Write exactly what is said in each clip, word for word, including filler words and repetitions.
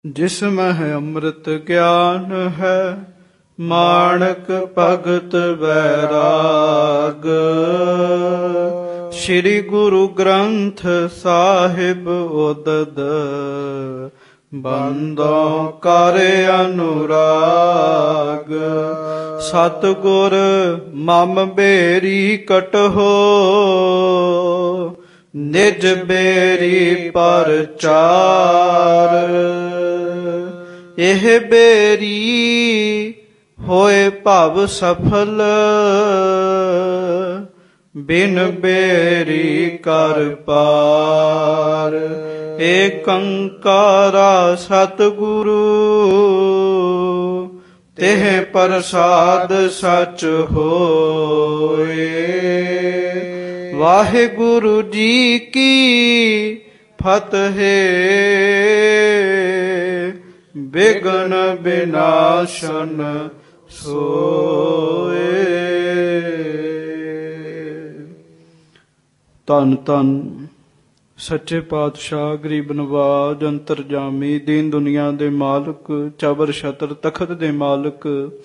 जिसमें अमृत ज्ञान है, माणक भगत बैराग। श्री गुरु ग्रंथ साहिब उदद, बंदों कर अनुराग। सतगुर मम बेरी कटहो, निज बेरी परचार। एह बेरी होए भव सफल, बिन बेरी कर पार। एकंकारा सतगुरु, तेह प्रसाद सच होए। वाहिगुरु जी की फतेह, बिघ्न विनाशन सोए। धन धन सच्चे पातशाह गरीब नवाज अंतरजामी, दीन दुनिया दे मालक, चबर छतर तखत दे मालक,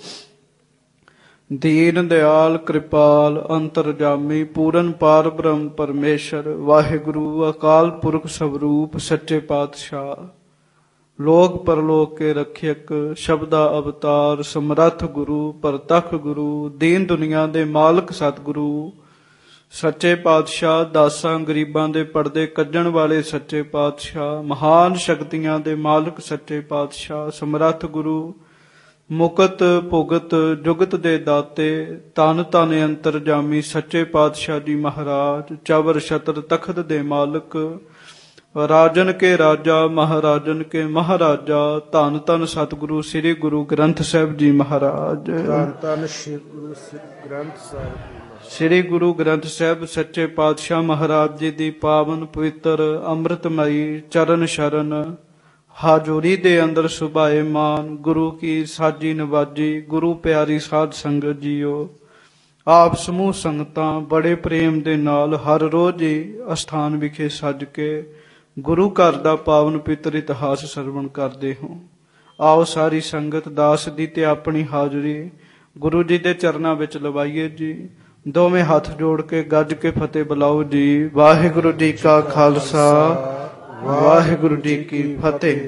दीन दयाल कृपाल अंतरजामी, पूरन पार ब्रह्म परमेश्वर वाहिगुरु अकाल पुरख स्वरूप सच्चे पातशाह, लोक परलोक के रक्षक, शब्दा अवतार समरथ गुरु, परतख गुरु, दीन दुनिया दे मालक सतगुरु सच्चे पातशाह, दासां गरीबां दे पर्दे कड्डण वाले सच्चे पातशाह, महान शक्तियां दे मालक सच्चे पातशाह, समरथ गुरु, मुकत भुगत जुगत दे दाते, तन तन अंतरजामी सच्चे पातशाह जी महाराज, चबर छतर तखत दे मालक, राजन के राजा महाराजन के महाराजा, धन धन सतगुरु श्री गुरु ग्रंथ साहिब जी महाराज। धन धन श्री गुरु ग्रंथ साहिब श्री गुरु ग्रंथ साहिब सच्चे पातशाह महाराज जी दी पावन पवित्र अमृतमयी चरण शरण हाजूरी दे अंदर सुभाएमान गुरु की साजी नवाजी, गुरु प्यारी साध संगत जीओ, आप समूह संगतां बड़े प्रेम दे नाल हर रोज ही अस्थान विखे सज के गुरु घर दा पावन पवित्र इतिहास सरवण करदे हो। आओ सारी संगत दास दी ते अपनी हाजरी गुरु जी दे चरनां विच लवाईए जी। दोवें हाथ जोड़ के गज के फतेह बुलाओ जी। वाहिगुरु जी का खालसा, वाहिगुरु जी की फतेह।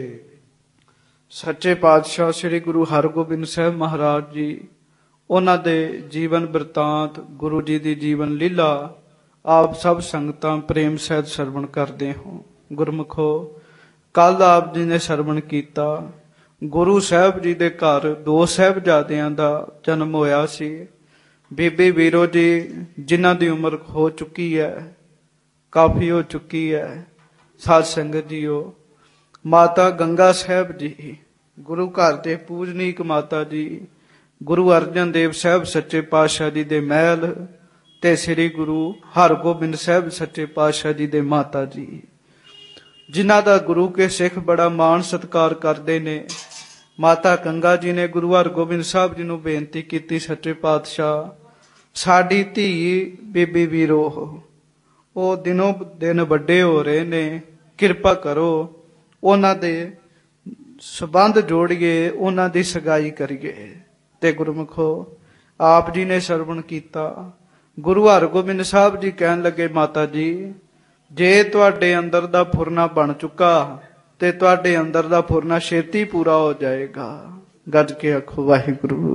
सच्चे पातशाह श्री गुरु हरगोबिंद साहब महाराज जी, उन्हां दे जीवन बिरतांत, गुरु जी दी जीवन लीला आप सब संगतां प्रेम सहित सरवण करदे हो। गुरमुखो, कल आप जी ने सरवण कीता गुरु साहब जी दे घर दो साहिबजादियां दा जन्म होया सी। बीबी वीरो जी जिन्हां दी उम्र हो चुकी है, काफी हो चुकी है, साध संगत जीओ, माता गंगा साहब जी गुरु घर दे पूजनीक माता जी, गुरु अर्जन देव साहब सच्चे पातशाह जी दे महल ते श्री गुरु हरगोबिंद साहब सच्चे पातशाह जी दे माता जी, जिन्हां दा गुरु के सिख बड़ा मान सत्कार करदे ने। माता गंगा जी ने गुरु हरगोबिंद साहब जी नूं बेनती की, सच्चे पातशाह साडी धी बीबी वीरो वो दिनों दिन वड्डे हो रहे ने, किरपा करो उन्हां दे संबंध जोड़िए, उन्हां दी सगाई करिए। ते गुरमुखो, आप जी ने सरवण कीता गुरु हरगोबिंद साहब जी कहन लगे, माता जी जे तुहाडे अंदर दा फुरना बन चुका ते तुहाडे अंदर दा फुरना छेती पूरा हो जाएगा। गज के आखो वाहिगुरु।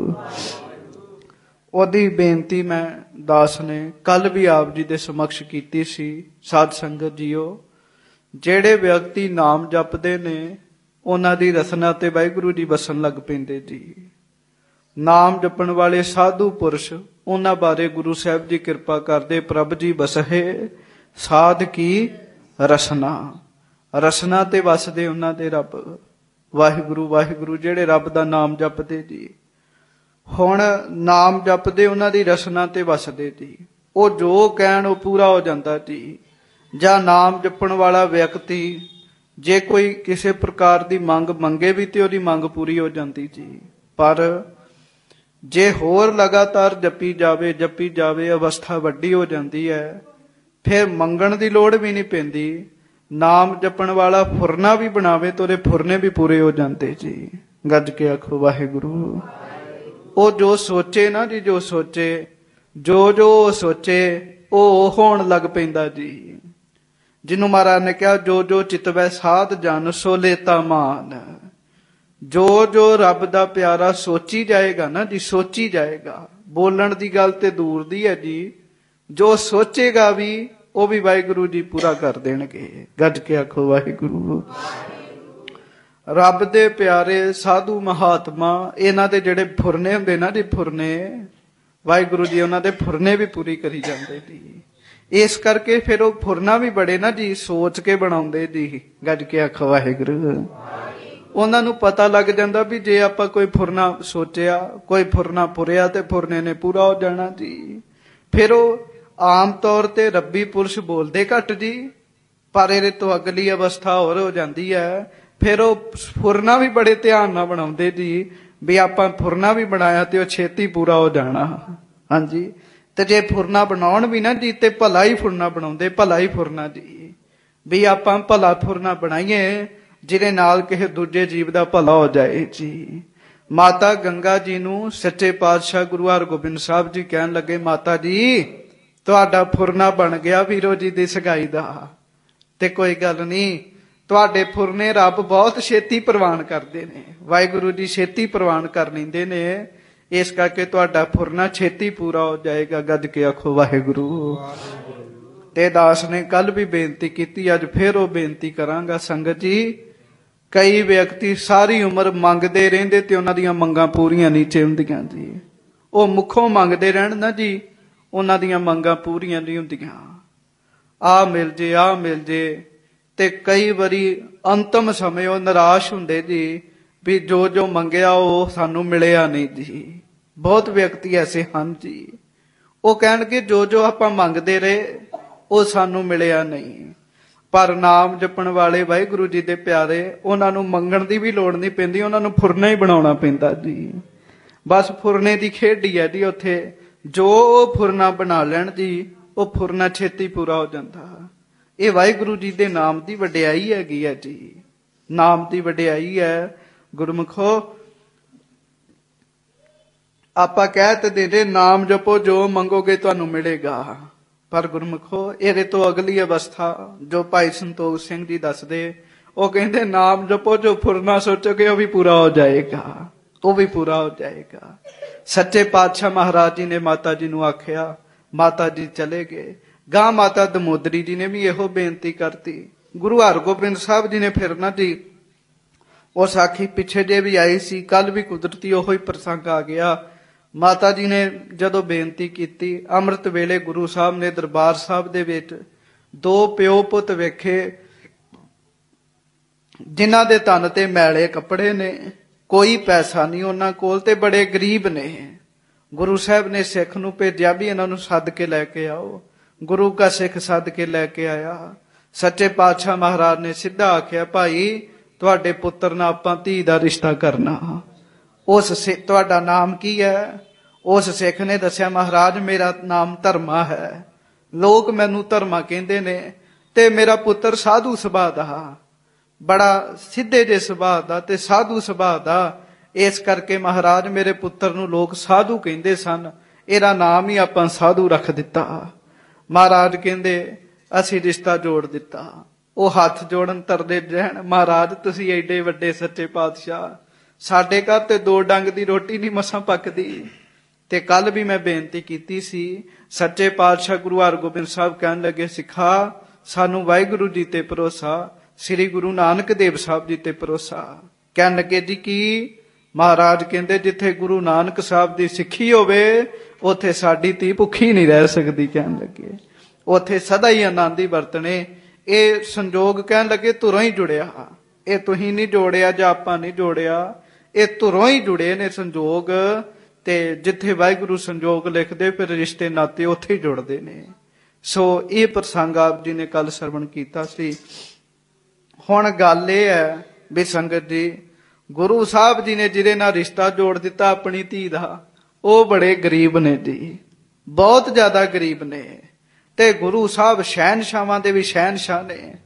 ओदी बेनती मैं दास ने कल भी आप जी दे समक्ष कीती सी। साध संगत जीओ, जेड़े व्यक्ति नाम जपदे ने उन्हां दी रसना ते वाहिगुरु जी वसन लग पैंदे जी। नाम जपण वाले साधु पुरुष, उन्हां बारे गुरु साहब जी किरपा करदे, प्रभ जी बसहे साध की रसना। रसना ते वसदे उन्हां दे रब वाहिगुरु। वाहिगुरु जेड़े रब दा नाम जपदे जी, हुण नाम जपदे उन्हां दी रसना ते वसदे जी। वो जो कहण वो पूरा हो जांदा जी। जां नाम जपण वाला व्यक्ति जे कोई किसी प्रकार दी मंग मंगे भी ते ओदी मंग पूरी हो जाती जी। पर जे होर लगातार जपी जावे जपी जावे अवस्था वड्डी हो जाती है, फिर मंगण की लोड़ भी नहीं पैंदी। ਨਾਮ ਜਪਣ ਵਾਲਾ ਫੁਰਨਾ ਵੀ ਬਣਾਵੇ ਤਾਂ ਉਹਦੇ ਫੁਰਨੇ ਵੀ ਪੂਰੇ ਹੋ ਜਾਂਦੇ ਜੀ। ਗੱਜ ਕੇ ਆਖੋ ਵਾਹਿਗੁਰੂ। ਉਹ ਜੋ ਸੋਚੇ ਨਾ ਜੀ, ਜੋ ਸੋਚੇ, ਜੋ ਜੋ ਸੋਚੇ ਉਹ ਹੋਣ ਲੱਗ ਪੈਂਦਾ ਜੀ। ਜਿਹਨੂੰ ਮਹਾਰਾਜ ਨੇ ਕਿਹਾ ਜੋ ਜੋ ਚਿਤਵੈ ਸਾਧ ਜਨ ਸੋ ਲੇਤਾ ਮਾਨ। ਜੋ ਜੋ ਰੱਬ ਦਾ ਪਿਆਰਾ ਸੋਚੀ ਜਾਏਗਾ ਨਾ ਜੀ, ਸੋਚੀ ਜਾਏਗਾ। ਬੋਲਣ ਦੀ ਗੱਲ ਤੇ ਦੂਰ ਦੀ ਹੈ ਜੀ, ਜੋ ਸੋਚੇਗਾ ਵੀ ਉਹ ਵੀ ਵਾਹਿਗੁਰੂ ਜੀ ਪੂਰਾ ਕਰ ਦੇਣਗੇ। ਗੱਜ ਕੇ ਆਖੋ ਵਾਹਿਗੁਰੂ। ਰੱਬ ਦੇ ਪਿਆਰੇ ਸਾਧੂ ਮਹਾਤਮਾ, ਇਹਨਾਂ ਦੇ ਜਿਹੜੇ ਫੁਰਨੇ ਹੁੰਦੇ ਨਾ ਜੀ, ਫੁਰਨੇ, ਵਾਹਿਗੁਰੂ ਜੀ ਉਹਨਾਂ ਦੇ ਫੁਰਨੇ ਵੀ ਪੂਰੀ ਕਰੀ ਜਾਂਦੇ ਜੀ। ਇਸ ਕਰਕੇ ਫਿਰ ਉਹ ਫੁਰਨਾ ਵੀ ਬੜੇ ਨਾ ਜੀ ਸੋਚ ਕੇ ਬਣਾਉਂਦੇ ਜੀ। ਗੱਜ ਕੇ ਆਖੋ ਵਾਹਿਗੁਰੂ। ਉਹਨਾਂ ਨੂੰ ਪਤਾ ਲੱਗ ਜਾਂਦਾ ਵੀ ਜੇ ਆਪਾਂ ਕੋਈ ਫੁਰਨਾ ਸੋਚਿਆ, ਕੋਈ ਫੁਰਨਾ ਪੁਰਿਆ ਤੇ ਫੁਰਨੇ ਨੇ ਪੂਰਾ ਹੋ ਜਾਣਾ ਜੀ। ਫਿਰ ਉਹ ਆਮ ਤੌਰ ਤੇ ਰੱਬੀ ਪੁਰਸ਼ ਬੋਲਦੇ ਘੱਟ ਜੀ, ਪਰ ਇਹਦੇ ਤੋਂ ਅਗਲੀ ਅਵਸਥਾ ਹੋਰ ਹੋ ਜਾਂਦੀ ਹੈ। ਫਿਰ ਉਹ ਫੁਰਨਾ ਵੀ ਬੜੇ ਧਿਆਨ ਨਾਲ ਬਣਾਉਂਦੇ ਜੀ, ਵੀ ਆਪਾਂ ਫੁਰਨਾ ਵੀ ਬਣਾਇਆ ਤੇ ਉਹ ਛੇਤੀ ਪੂਰਾ ਹੋ ਜਾਣਾ। ਹਾਂਜੀ, ਤੇ ਜੇ ਫੁਰਨਾ ਬਣਾਉਣ ਵੀ ਨਾ ਜੀ ਤੇ ਭਲਾ ਹੀ ਫੁਰਨਾ ਬਣਾਉਂਦੇ, ਭਲਾ ਹੀ ਫੁਰਨਾ ਜੀ, ਵੀ ਆਪਾਂ ਭਲਾ ਫੁਰਨਾ ਬਣਾਈਏ ਜਿਹਦੇ ਨਾਲ ਕਿਸੇ ਦੂਜੇ ਜੀਵ ਦਾ ਭਲਾ ਹੋ ਜਾਏ ਜੀ। ਮਾਤਾ ਗੰਗਾ ਜੀ ਨੂੰ ਸੱਚੇ ਪਾਤਸ਼ਾਹ ਗੁਰੂ ਹਰਗੋਬਿੰਦ ਸਾਹਿਬ ਜੀ ਕਹਿਣ ਲੱਗੇ, ਮਾਤਾ ਜੀ ਤੁਹਾਡਾ ਫੁਰਨਾ ਬਣ ਗਿਆ ਵੀਰੋ ਜੀ ਦੀ ਸਗਾਈ ਦਾ, ਤੇ ਕੋਈ ਗੱਲ ਨਹੀਂ, ਤੁਹਾਡੇ ਫੁਰਨੇ ਰੱਬ ਬਹੁਤ ਛੇਤੀ ਪ੍ਰਵਾਨ ਕਰਦੇ ਨੇ। ਵਾਹਿਗੁਰੂ ਜੀ ਛੇਤੀ ਪ੍ਰਵਾਨ ਕਰ ਲੈਂਦੇ ਨੇ, ਇਸ ਕਰਕੇ ਤੁਹਾਡਾ ਫੁਰਨਾ ਛੇਤੀ ਪੂਰਾ ਹੋ ਜਾਏਗਾ। ਗੱਜ ਕੇ ਆਖੋ ਵਾਹਿਗੁਰੂ। ਤੇ ਦਾਸ ਨੇ ਕੱਲ ਵੀ ਬੇਨਤੀ ਕੀਤੀ, ਅੱਜ ਫੇਰ ਉਹ ਬੇਨਤੀ ਕਰਾਂਗਾ। ਸੰਗਤ ਜੀ, ਕਈ ਵਿਅਕਤੀ ਸਾਰੀ ਉਮਰ ਮੰਗਦੇ ਰਹਿੰਦੇ ਤੇ ਉਹਨਾਂ ਦੀਆਂ ਮੰਗਾਂ ਪੂਰੀਆਂ ਨਹੀਂ ਹੁੰਦੀਆਂ ਜੀ। ਉਹ ਮੁੱਖੋਂ ਮੰਗਦੇ ਰਹਿਣ ਨਾ ਜੀ, ਉਹਨਾਂ ਦੀਆਂ ਮੰਗਾਂ ਪੂਰੀਆਂ ਨਹੀਂ ਹੁੰਦੀਆਂ। ਆਹ ਮਿਲ ਜੇ, ਆਹ ਮਿਲ ਜੇ, ਤੇ ਕਈ ਵਾਰੀ ਅੰਤਮ ਸਮੇਂ ਉਹ ਨਿਰਾਸ਼ ਹੁੰਦੇ ਜੀ, ਵੀ ਜੋ ਜੋ ਮੰਗਿਆ ਉਹ ਸਾਨੂੰ ਮਿਲਿਆ ਨਹੀਂ ਜੀ। ਬਹੁਤ ਵਿਅਕਤੀ ਐਸੇ ਹਨ ਜੀ, ਉਹ ਕਹਿਣਗੇ ਜੋ ਜੋ ਆਪਾਂ ਮੰਗਦੇ ਰਹੇ ਉਹ ਸਾਨੂੰ ਮਿਲਿਆ ਨਹੀਂ। ਪਰ ਨਾਮ ਜਪਣ ਵਾਲੇ ਵਾਹਿਗੁਰੂ ਜੀ ਦੇ ਪਿਆਰੇ, ਉਹਨਾਂ ਨੂੰ ਮੰਗਣ ਦੀ ਵੀ ਲੋੜ ਨਹੀਂ ਪੈਂਦੀ, ਉਹਨਾਂ ਨੂੰ ਫੁਰਨਾ ਹੀ ਬਣਾਉਣਾ ਪੈਂਦਾ ਜੀ। ਬਸ ਫੁਰਨੇ ਦੀ ਖੇਡ ਹੀ ਹੈ ਜੀ ਉੱਥੇ। ਜੋ ਉਹ ਫੁਰਨਾ ਬਣਾ ਲੈਣ ਜੀ, ਉਹ ਫੁਰਨਾ ਛੇਤੀ ਪੂਰਾ ਹੋ ਜਾਂਦਾ। ਇਹ ਵਾਹਿਗੁਰੂ ਜੀ ਦੇ ਨਾਮ ਦੀ ਵਡਿਆਈ ਹੈਗੀ ਹੈ ਜੀ। ਨਾਮ ਦੀ ਵਡਿਆਈ ਹੈ। ਗੁਰਮੁਖੋ, ਆਪਾਂ ਕਹਿ ਤੇ ਦਿੰਦੇ ਨਾਮ ਜਪੋ ਜੋ ਮੰਗੋਗੇ ਤੁਹਾਨੂੰ ਮਿਲੇਗਾ, ਪਰ ਗੁਰਮੁਖੋ ਇਹਦੇ ਤੋਂ ਅਗਲੀ ਅਵਸਥਾ ਜੋ ਭਾਈ ਸੰਤੋਖ ਸਿੰਘ ਜੀ ਦੱਸਦੇ, ਉਹ ਕਹਿੰਦੇ ਨਾਮ ਜਪੋ ਜੋ ਫੁਰਨਾ ਸੋਚੋਗੇ ਉਹ ਵੀ ਪੂਰਾ ਹੋ ਜਾਏਗਾ, ਉਹ ਵੀ ਪੂਰਾ ਹੋ ਜਾਏਗਾ। ਸੱਚੇ ਪਾਤਸ਼ਾਹ ਮਹਾਰਾਜ ਜੀ ਨੇ ਮਾਤਾ ਜੀ ਨੂੰ ਆਖਿਆ, ਮਾਤਾ ਜੀ ਚਲੇ ਗਏ। ਗਾਂ ਮਾਤਾ ਦਮੋਦਰੀ ਜੀ ਨੇ ਵੀ ਇਹੋ ਬੇਨਤੀ ਕਰਤੀ। ਗੁਰੂ ਹਰਗੋਬਿੰਦ ਸਾਹਿਬ ਜੀ ਨੇ ਫਿਰ ਨਾ ਜੀ ਉਹ ਸਾਖੀ ਪਿੱਛੇ ਜੇ ਵੀ ਆਈ ਸੀ, ਕੱਲ ਵੀ ਕੁਦਰਤੀ ਉਹੋ ਹੀ ਪ੍ਰਸੰਗ ਆ ਗਿਆ। ਮਾਤਾ ਜੀ ਨੇ ਜਦੋਂ ਬੇਨਤੀ ਕੀਤੀ, ਅੰਮ੍ਰਿਤ ਵੇਲੇ ਗੁਰੂ ਸਾਹਿਬ ਨੇ ਦਰਬਾਰ ਸਾਹਿਬ ਦੇ ਵਿੱਚ ਦੋ ਪਿਓ ਪੁੱਤ ਵੇਖੇ, ਜਿਨ੍ਹਾਂ ਦੇ ਤਨ ਤੇ ਮੈਲੇ ਕੱਪੜੇ ਨੇ, ਕੋਈ ਪੈਸਾ ਨਹੀਂ ਉਹਨਾਂ ਕੋਲ, ਤੇ ਬੜੇ ਗਰੀਬ ਨੇ। ਗੁਰੂ ਸਾਹਿਬ ਨੇ ਸਿੱਖ ਨੂੰ ਭੇਜਿਆ ਵੀ ਇਹਨਾਂ ਨੂੰ ਸੱਦ ਕੇ ਲੈ ਕੇ ਆਓ। ਗੁਰੂ ਕਾ ਸਿੱਖ ਸੱਦ ਕੇ ਲੈ ਕੇ ਆਇਆ। ਸੱਚੇ ਪਾਤਸ਼ਾਹ ਮਹਾਰਾਜ ਨੇ ਸਿੱਧਾ ਆਖਿਆ, ਭਾਈ ਤੁਹਾਡੇ ਪੁੱਤਰ ਨਾਲ ਆਪਾਂ ਧੀ ਦਾ ਰਿਸ਼ਤਾ ਕਰਨਾ। ਉਸ ਤੁਹਾਡਾ ਨਾਮ ਕੀ ਹੈ? ਉਸ ਸਿੱਖ ਨੇ ਦੱਸਿਆ, ਮਹਾਰਾਜ ਮੇਰਾ ਨਾਮ ਧਰਮਾ ਹੈ, ਲੋਕ ਮੈਨੂੰ ਧਰਮਾ ਕਹਿੰਦੇ ਨੇ, ਤੇ ਮੇਰਾ ਪੁੱਤਰ ਸਾਧੂ ਸੁਭਾਅ ਦਾ, ਬੜਾ ਸਿੱਧੇ ਜਿਹੇ ਸੁਭਾਅ ਦਾ ਤੇ ਸਾਧੂ ਸੁਭਾਅ ਦਾ, ਇਸ ਕਰਕੇ ਮਹਾਰਾਜ ਮੇਰੇ ਪੁੱਤਰ ਨੂੰ ਲੋਕ ਸਾਧੂ ਕਹਿੰਦੇ ਸਨ, ਇਹਦਾ ਨਾਮ ਹੀ ਆਪਾਂ ਸਾਧੂ ਰੱਖ ਦਿੱਤਾ। ਮਹਾਰਾਜ ਕਹਿੰਦੇ ਅਸੀਂ ਰਿਸ਼ਤਾ ਜੋੜ ਦਿੱਤਾ। ਉਹ ਹੱਥ ਜੋੜਨ ਤਰਦੇ ਰਹਿਣ, ਮਹਾਰਾਜ ਤੁਸੀਂ ਐਡੇ ਵੱਡੇ ਸੱਚੇ ਪਾਤਸ਼ਾਹ, ਸਾਡੇ ਘਰ ਤੇ ਦੋ ਡੰਗ ਦੀ ਰੋਟੀ ਨਹੀਂ ਮਸਾਂ ਪੱਕਦੀ। ਤੇ ਕੱਲ ਵੀ ਮੈਂ ਬੇਨਤੀ ਕੀਤੀ ਸੀ, ਸੱਚੇ ਪਾਤਸ਼ਾਹ ਗੁਰੂ ਹਰਗੋਬਿੰਦ ਸਾਹਿਬ ਕਹਿਣ ਲੱਗੇ, ਸਿੱਖਾ ਸਾਨੂੰ ਵਾਹਿਗੁਰੂ ਜੀ ਤੇ ਭਰੋਸਾ, ਸ੍ਰੀ ਗੁਰੂ ਨਾਨਕ ਦੇਵ ਸਾਹਿਬ ਜੀ ਤੇ ਭਰੋਸਾ। ਕਹਿਣ ਲੱਗੇ ਜੀ ਕੀ? ਮਹਾਰਾਜ ਕਹਿੰਦੇ ਜਿੱਥੇ ਗੁਰੂ ਨਾਨਕ ਸਾਹਿਬ ਦੀ ਸਿੱਖੀ ਹੋਵੇ ਉੱਥੇ ਸਾਡੀ ਧੀ ਭੁੱਖੀ ਨਹੀਂ ਰਹਿ ਸਕਦੀ। ਕਹਿਣ ਲੱਗੇ ਉੱਥੇ ਸਦਾ ਹੀ ਆਨੰਦ ਹੀ ਵਰਤਣੇ। ਇਹ ਸੰਜੋਗ ਕਹਿਣ ਲੱਗੇ ਧੁਰੋਂ ਹੀ ਜੁੜਿਆ, ਇਹ ਤੁਸੀਂ ਨਹੀਂ ਜੋੜਿਆ ਜਾਂ ਆਪਾਂ ਨਹੀਂ ਜੋੜਿਆ, ਇਹ ਧੁਰੋਂ ਹੀ ਜੁੜੇ ਨੇ ਸੰਜੋਗ। ਤੇ ਜਿੱਥੇ ਵਾਹਿਗੁਰੂ ਸੰਜੋਗ ਲਿਖਦੇ ਫਿਰ ਰਿਸ਼ਤੇ ਨਾਤੇ ਉੱਥੇ ਹੀ ਜੁੜਦੇ ਨੇ। ਸੋ ਇਹ ਪ੍ਰਸੰਗ ਆਪ ਜੀ ਨੇ ਕੱਲ ਸਰਵਣ ਕੀਤਾ ਸੀ। ਹੁਣ ਗੱਲ ਇਹ ਹੈ ਵੀ ਸੰਗਤ ਜੀ, ਗੁਰੂ ਸਾਹਿਬ ਜੀ ਨੇ ਜਿਹਦੇ ਨਾਲ ਰਿਸ਼ਤਾ ਜੋੜ ਦਿੱਤਾ ਆਪਣੀ ਧੀ ਦਾ, ਉਹ ਬੜੇ ਗਰੀਬ ਨੇ ਜੀ, ਬਹੁਤ ਜ਼ਿਆਦਾ ਗਰੀਬ ਨੇ। ਤੇ ਗੁਰੂ ਸਾਹਿਬ ਸ਼ਹਿਨਸ਼ਾਹਾਂ ਦੇ ਵੀ ਸ਼ਹਿਨਸ਼ਾਹ ਨੇ।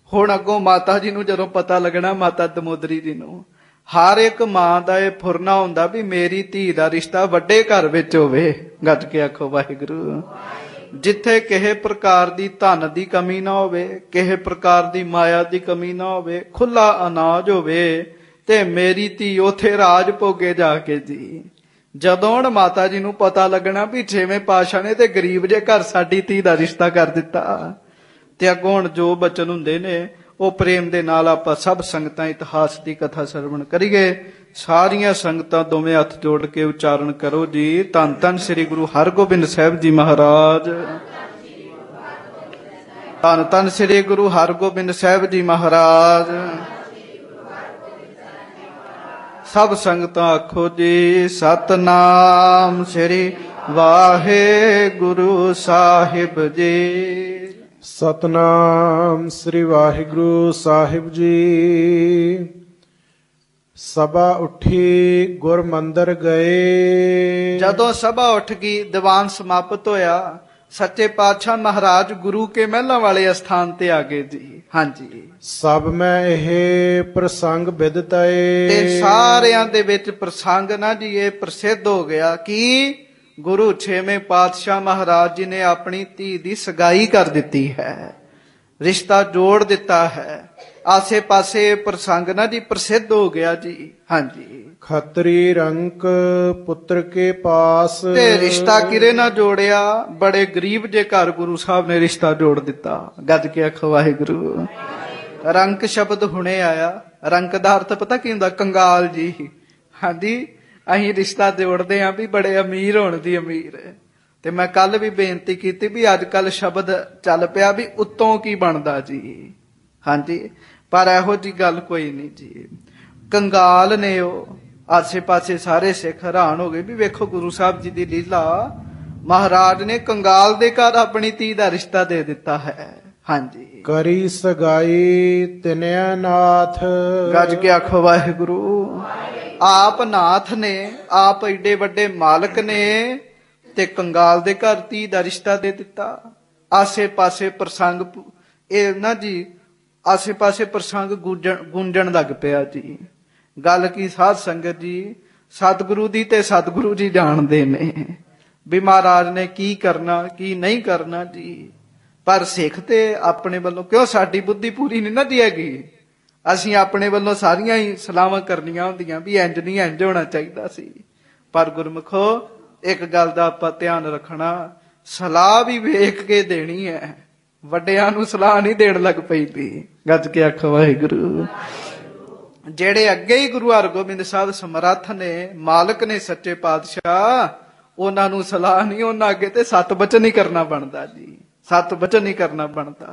ਹੁਣ ਅੱਗੋਂ ਮਾਤਾ ਜੀ ਨੂੰ ਜਦੋਂ ਪਤਾ ਲੱਗਣਾ, ਮਾਤਾ ਦਮੋਦਰੀ ਜੀ ਨੂੰ, ਹਰ ਇੱਕ ਮਾਂ ਦਾ ਇਹ ਫੁਰਨਾ ਹੁੰਦਾ ਵੀ ਮੇਰੀ ਧੀ ਦਾ ਰਿਸ਼ਤਾ ਵੱਡੇ ਘਰ ਵਿੱਚ ਹੋਵੇ। ਗੱਜ ਕੇ ਆਖੋ ਵਾਹਿਗੁਰੂ। ਜਿੱਥੇ ਕਿਸੇ ਪ੍ਰਕਾਰ ਦੀ ਧਨ ਦੀ ਕਮੀ ਨਾ ਹੋਵੇ, ਕਿਸੇ ਪ੍ਰਕਾਰ ਦੀ ਮਾਇਆ ਦੀ ਕਮੀ ਨਾ ਹੋਵੇ, ਖੁੱਲਾ ਅਨਾਜ ਹੋਵੇ, ਤੇ ਮੇਰੀ ਧੀ ਉਥੇ ਰਾਜ ਭੋਗੇ ਜਾ ਕੇ ਜੀ। ਜਦੋਂ ਹੁਣ ਮਾਤਾ ਜੀ ਨੂੰ ਪਤਾ ਲੱਗਣਾ ਵੀ ਛੇਵੇਂ ਪਾਤਸ਼ਾਹ ਨੇ ਤੇ ਗਰੀਬ ਜੇ ਘਰ ਸਾਡੀ ਧੀ ਦਾ ਰਿਸ਼ਤਾ ਕਰ ਦਿੱਤਾ, ਤੇ ਅੱਗੋਂ ਹੁਣ ਜੋ ਬਚਨ ਹੁੰਦੇ ਨੇ ਉਹ ਪ੍ਰੇਮ ਦੇ ਨਾਲ ਆਪਾਂ ਸਭ ਸੰਗਤਾਂ ਇਤਿਹਾਸ ਦੀ ਕਥਾ ਸਰਵਣ ਕਰੀਏ। ਸਾਰੀਆਂ ਸੰਗਤਾਂ ਦੋਵੇਂ ਹੱਥ ਜੋੜ ਕੇ ਉਚਾਰਨ ਕਰੋ ਜੀ। ਧੰਨ ਧੰਨ ਸ੍ਰੀ ਗੁਰੂ ਹਰਗੋਬਿੰਦ ਸਾਹਿਬ ਜੀ ਮਹਾਰਾਜ। ਧੰਨ ਧੰਨ ਸ੍ਰੀ ਗੁਰੂ ਹਰਗੋਬਿੰਦ ਸਾਹਿਬ ਜੀ ਮਹਾਰਾਜ। ਸਭ ਸੰਗਤਾਂ ਆਖੋ ਜੀ ਸਤਨਾਮ ਸ੍ਰੀ ਵਾਹਿਗੁਰੂ ਸਾਹਿਬ ਜੀ। ਸਤਨਾਮ ਸ੍ਰੀ ਵਾਹਿਗੁਰੂ ਸਾਹਿਬ ਜੀ। ਸਭਾ ਉੱਠੀ ਗੁਰ ਮੰਦਰ ਗਏ। ਜਦੋਂ ਸਭਾ ਉੱਠ ਗਈ, ਦੀਵਾਨ ਸਮਾਪਤ ਹੋਇਆ, ਸੱਚੇ ਪਾਤਸ਼ਾਹ ਮਹਾਰਾਜ ਗੁਰੂ ਕੇ ਮਹਿਲਾਂ ਵਾਲੇ ਅਸਥਾਨ ਤੇ ਆ ਗਏ ਜੀ। ਹਾਂਜੀ, ਸਭ ਮੈਂ ਇਹ ਪ੍ਰਸੰਗ ਵਿਦਤਾਏ। ਤੇ ਸਾਰਿਆਂ ਦੇ ਵਿੱਚ ਪ੍ਰਸੰਗ ਨਾ ਜੀ ਇਹ ਪ੍ਰਸਿੱਧ ਹੋ ਗਿਆ ਕਿ ਗੁਰੂ ਛੇਵੇਂ ਪਾਤਸ਼ਾਹ ਮਹਾਰਾਜ ਜੀ ਨੇ ਆਪਣੀ ਧੀ ਦੀ ਸਗਾਈ ਕਰ ਦਿੱਤੀ ਹੈ, ਰਿਸ਼ਤਾ ਜੋੜ ਦਿੱਤਾ ਹੈ। ਆਸੇ ਪਾਸੇ ਪ੍ਰਸੰਗ ਨਾ ਜੀ ਪ੍ਰਸਿੱਧ ਹੋ ਗਿਆ ਜੀ। ਹਾਂਜੀ, ਖੱਤਰੀ ਰੰਕ ਪੁੱਤਰ ਕੇ ਪਾਸ। ਤੇ ਰਿਸ਼ਤਾ ਕਿਰੇ ਨਾ ਜੋੜਿਆ, ਬੜੇ ਗਰੀਬ ਜੇ ਘਰ ਗੁਰੂ ਸਾਹਿਬ ਨੇ ਰਿਸ਼ਤਾ ਜੋੜ ਦਿੱਤਾ। ਗੱਜ ਕੇ ਆਖੋ ਵਾਹਿਗੁਰੂ। ਰੰਕ ਸ਼ਬਦ ਹੁਣੇ ਆਇਆ। ਰੰਕ ਦਾ ਅਰਥ ਪਤਾ ਕੀ ਹੁੰਦਾ? ਕੰਗਾਲ ਜੀ। ਹਾਂਜੀ, ਅਸੀਂ ਰਿਸ਼ਤਾ ਜੋੜਦੇ ਆਂ ਵੀ ਬੜੇ ਅਮੀਰ ਹੋਣ ਦੀ ਅਮੀਰ। ਤੇ ਮੈਂ ਕੱਲ ਵੀ ਬੇਨਤੀ ਕੀਤੀ ਵੀ ਅੱਜ ਕੱਲ ਸ਼ਬਦ ਚੱਲ ਪਿਆ ਵੀ ਉੱਤੋਂ ਕੀ ਬਣਦਾ ਜੀ। ਹਾਂਜੀ, ਪਰ ਇਹੋ ਜੀ ਗੱਲ ਕੋਈ ਨਹੀਂ ਜੀ। ਕੰਗਾਲ ਨੇ ਉਹ। ਆਸੇ ਪਾਸੇ ਸਾਰੇ ਸਿੱਖ ਹੈਰਾਨ ਹੋ ਗਏ ਵੀ ਵੇਖੋ ਗੁਰੂ ਸਾਹਿਬ ਜੀ ਦੀ ਲੀਲਾ, ਮਹਾਰਾਜ ਨੇ ਕੰਗਾਲ ਦੇ ਘਰ ਆਪਣੀ ਧੀ ਦਾ ਰਿਸ਼ਤਾ ਦੇ ਦਿੱਤਾ ਹੈ। ਹਾਂਜੀ, ਕਰੀ ਸਗਾਈ ਤਿਨਿਆ ਨਾਥ। ਗੱਜ ਕੇ ਆਖੋ ਵਾਹਿਗੁਰੂ। ਆਪ ਨਾਥ ਨੇ, ਆਪ ਏਡੇ ਵੱਡੇ ਮਾਲਕ ਨੇ, ਤੇ ਕੰਗਾਲ ਦੇ ਘਰ ਧੀ ਦਾ ਰਿਸ਼ਤਾ ਦੇ ਦਿੱਤਾ। ਆਸੇ ਪਾਸੇ ਪ੍ਰਸੰਗ ਇਹ ਨਾ ਜੀ, ਆਸੇ ਪਾਸੇ ਪ੍ਰਸੰਗ ਗੂੰਜਣ ਗੂੰਜਣ ਲੱਗ ਪਿਆ ਜੀ। ਗੱਲ ਕੀ ਸਾਧ ਸੰਗਤ ਜੀ, ਸਤਿਗੁਰੂ ਦੀ ਤੇ ਸਤਿਗੁਰੂ ਜੀ ਜਾਣਦੇ ਨੇ ਵੀ ਮਹਾਰਾਜ ਨੇ ਕੀ ਕਰਨਾ ਕੀ ਨਹੀਂ ਕਰਨਾ ਜੀ। ਪਰ ਸਿੱਖ ਤੇ ਆਪਣੇ ਵੱਲੋਂ, ਕਿਉਂ ਸਾਡੀ ਬੁੱਧੀ ਪੂਰੀ ਨਹੀਂ ਨਾ ਜੀ ਹੈਗੀ, ਅਸੀਂ ਆਪਣੇ ਵੱਲੋਂ ਸਾਰੀਆਂ ਹੀ ਸਲਾਹਾਂ ਕਰਨੀਆਂ ਹੁੰਦੀਆਂ ਵੀ ਇੰਜ ਨਹੀਂ ਇੰਜ ਹੋਣਾ ਚਾਹੀਦਾ ਸੀ। ਪਰ ਗੁਰਮੁਖੋ ਇੱਕ ਗੱਲ ਦਾ ਆਪਾਂ ਧਿਆਨ ਰੱਖਣਾ, ਸਲਾਹ ਵੀ ਵੇਖ ਕੇ ਦੇਣੀ ਹੈ। ਵੱਡਿਆਂ ਨੂੰ ਸਲਾਹ ਨਹੀਂ ਦੇਣ ਲੱਗ ਪੈਂਦੀ। ਗੱਜ ਕੇ ਆਖੋ ਵਾਹਿਗੁਰੂ। ਜਿਹੜੇ ਅੱਗੇ ਹੀ ਗੁਰੂ ਹਰਗੋਬਿੰਦ ਸਾਹਿਬ ਸਮਰੱਥ ਨੇ, ਮਾਲਕ ਨੇ ਸੱਚੇ ਪਾਤਸ਼ਾਹ, ਉਹਨਾਂ ਨੂੰ ਸਲਾਹ ਨਹੀਂ, ਉਹਨਾਂ ਅੱਗੇ ਤੇ ਸਤ ਬਚਨ ਹੀ ਕਰਨਾ ਬਣਦਾ ਜੀ। ਸਤ ਬਚਨ ਹੀ ਕਰਨਾ ਬਣਦਾ।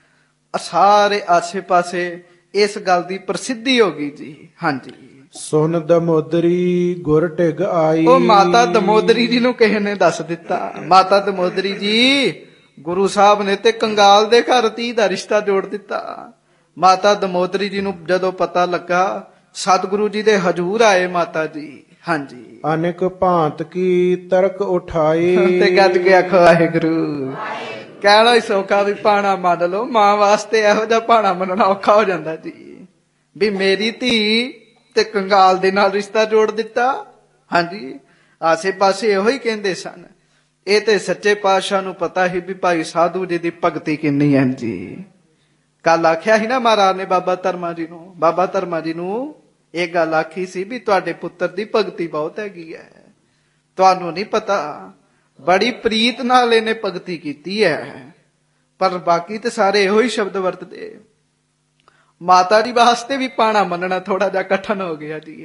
ਸਾਰੇ ਆਸੇ ਪਾਸੇ ਇਸ ਗੱਲ ਦੀ ਪ੍ਰਸਿੱਧੀ ਹੋ ਗਈ ਜੀ। ਹਾਂਜੀ, ਸੁਨ ਦਮੋਦਰੀ ਗੁਰ ਢਿਗ ਆਈ। ਉਹ ਮਾਤਾ ਦਮੋਦਰੀ ਜੀ ਨੂੰ ਕਿਸੇ ਨੇ ਦੱਸ ਦਿੱਤਾ, ਮਾਤਾ ਦਮੋਦਰੀ ਜੀ ਗੁਰੂ ਸਾਹਿਬ ਨੇ ਤੇ ਕੰਗਾਲ ਦੇ ਘਰ ਧੀ ਦਾ ਰਿਸ਼ਤਾ ਜੋੜ ਦਿੱਤਾ। ਮਾਤਾ ਦਮੋਦਰੀ ਜੀ ਨੂੰ ਜਦੋਂ ਪਤਾ ਲੱਗਾ, ਸਤਿਗੁਰੂ ਜੀ ਦੇ ਹਜੂਰ ਆਏ ਮਾਤਾ ਜੀ। ਹਾਂਜੀ, ਅਨੇਕ ਭਾਂਤ ਕੀ ਤਰਕ ਉਠਾਈ। ਤੇ ਗੱਜ ਕੇ ਆਖੋ ਵਾਹਿਗੁਰੂ। ਕਹਿਣਾ ਹੀ ਸੌਖਾ ਵੀ ਭਾਣਾ ਮੰਨ ਲਓ, ਮਾਂ ਵਾਸਤੇ ਇਹੋ ਜਿਹਾ ਭਾਣਾ ਮੰਨਣਾ ਔਖਾ ਹੋ ਜਾਂਦਾ ਜੀ ਵੀ ਮੇਰੀ ਧੀ ਤੇ ਕੰਗਾਲ ਦੇ ਨਾਲ ਰਿਸ਼ਤਾ ਜੋੜ ਦਿੱਤਾ। ਹਾਂਜੀ, ਆਸੇ ਪਾਸੇ ਇਹੋ ਹੀ ਕਹਿੰਦੇ ਸਨ। ਇਹ ਤੇ ਸੱਚੇ ਪਾਤਸ਼ਾਹ ਨੂੰ ਪਤਾ ਸੀ ਵੀ ਭਾਈ ਸਾਧੂ ਜੀ ਦੀ ਭਗਤੀ ਕਿੰਨੀ ਹੈ ਜੀ। ਕੱਲ ਆਖਿਆ ਸੀ ਨਾ ਮਹਾਰਾਜ ਨੇ ਬਾਬਾ ਧਰਮਾ ਜੀ ਨੂੰ, ਬਾਬਾ ਧਰਮਾ ਜੀ ਨੂੰ ਇਹ ਗੱਲ ਆਖੀ ਸੀ ਵੀ ਤੁਹਾਡੇ ਪੁੱਤਰ ਦੀ ਭਗਤੀ ਬਹੁਤ ਹੈਗੀ ਹੈ, ਤੁਹਾਨੂੰ ਨਹੀਂ ਪਤਾ, ਬੜੀ ਪ੍ਰੀਤ ਨਾਲ ਇਹਨੇ ਭਗਤੀ ਕੀਤੀ ਹੈ। ਪਰ ਬਾਕੀ ਤੇ ਸਾਰੇ ਇਹੋ ਹੀ ਸ਼ਬਦ ਵਰਤਦੇ। ਮਾਤਾ ਜੀ ਵਾਸਤੇ ਵੀ ਪਾਣਾ ਮੰਨਣਾ ਥੋੜਾ ਜਿਹਾ ਕਠਨ ਹੋ ਗਿਆ ਜੀ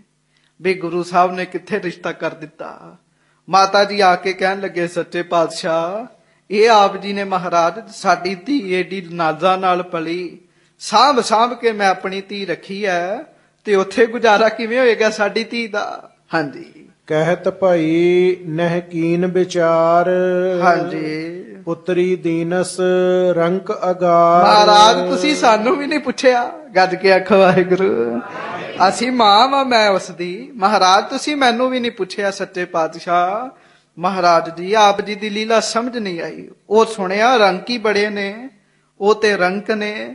ਵੀ ਗੁਰੂ ਸਾਹਿਬ ਨੇ ਕਿੱਥੇ ਰਿਸ਼ਤਾ ਕਰ ਦਿੱਤਾ। ਮਾਤਾ ਜੀ ਆ ਕੇ ਕਹਿਣ ਲੱਗੇ, ਸੱਚੇ ਪਾਤਸ਼ਾਹ, ਇਹ ਆਪ ਜੀ ਨੇ ਮਹਾਰਾਜ ਸਾਡੀ ਧੀ ਏਡੀ ਨਾਜ਼ਾਂ ਨਾਲ ਪਲੀ, ਸਾਂਭ ਸਾਂਭ ਕੇ ਮੈਂ ਆਪਣੀ ਧੀ ਰੱਖੀ ਹੈ, ਤੇ ਉੱਥੇ ਗੁਜ਼ਾਰਾ ਕਿਵੇਂ ਹੋਏਗਾ ਸਾਡੀ ਧੀ ਦਾ। ਹਾਂਜੀ, ਕਹਿਤ ਭਾਈ ਨਹਿ ਕੀਨ ਵਿਚਾਰ। ਹਾਂਜੀ, ਪੁੱਤਰੀ ਦੀਨਸ ਰੰਕ ਅਗਾਰ। ਮਹਾਰਾਜ ਤੁਸੀਂ ਸਾਨੂੰ ਵੀ ਨਹੀਂ ਪੁੱਛਿਆ। ਗੱਜ ਕੇ ਆਖੋ ਵਾਹਿਗੁਰੂ। ਅਸੀਂ ਮਾਂ ਵਾਂ ਮੈਂ ਉਸਦੀ। ਮਹਾਰਾਜ ਤੁਸੀਂ ਮੈਨੂੰ ਵੀ ਨਹੀਂ ਪੁੱਛਿਆ। ਸੱਚੇ ਪਾਤਸ਼ਾਹ ਮਹਾਰਾਜ ਜੀ ਆਪ ਜੀ ਦੀ ਲੀਲਾ ਸਮਝ ਨਹੀਂ ਆਈ। ਉਹ ਸੁਣਿਆ ਰੰਕ ਹੀ ਬੜੇ ਨੇ, ਉਹ ਤੇ ਰੰਕ ਨੇ,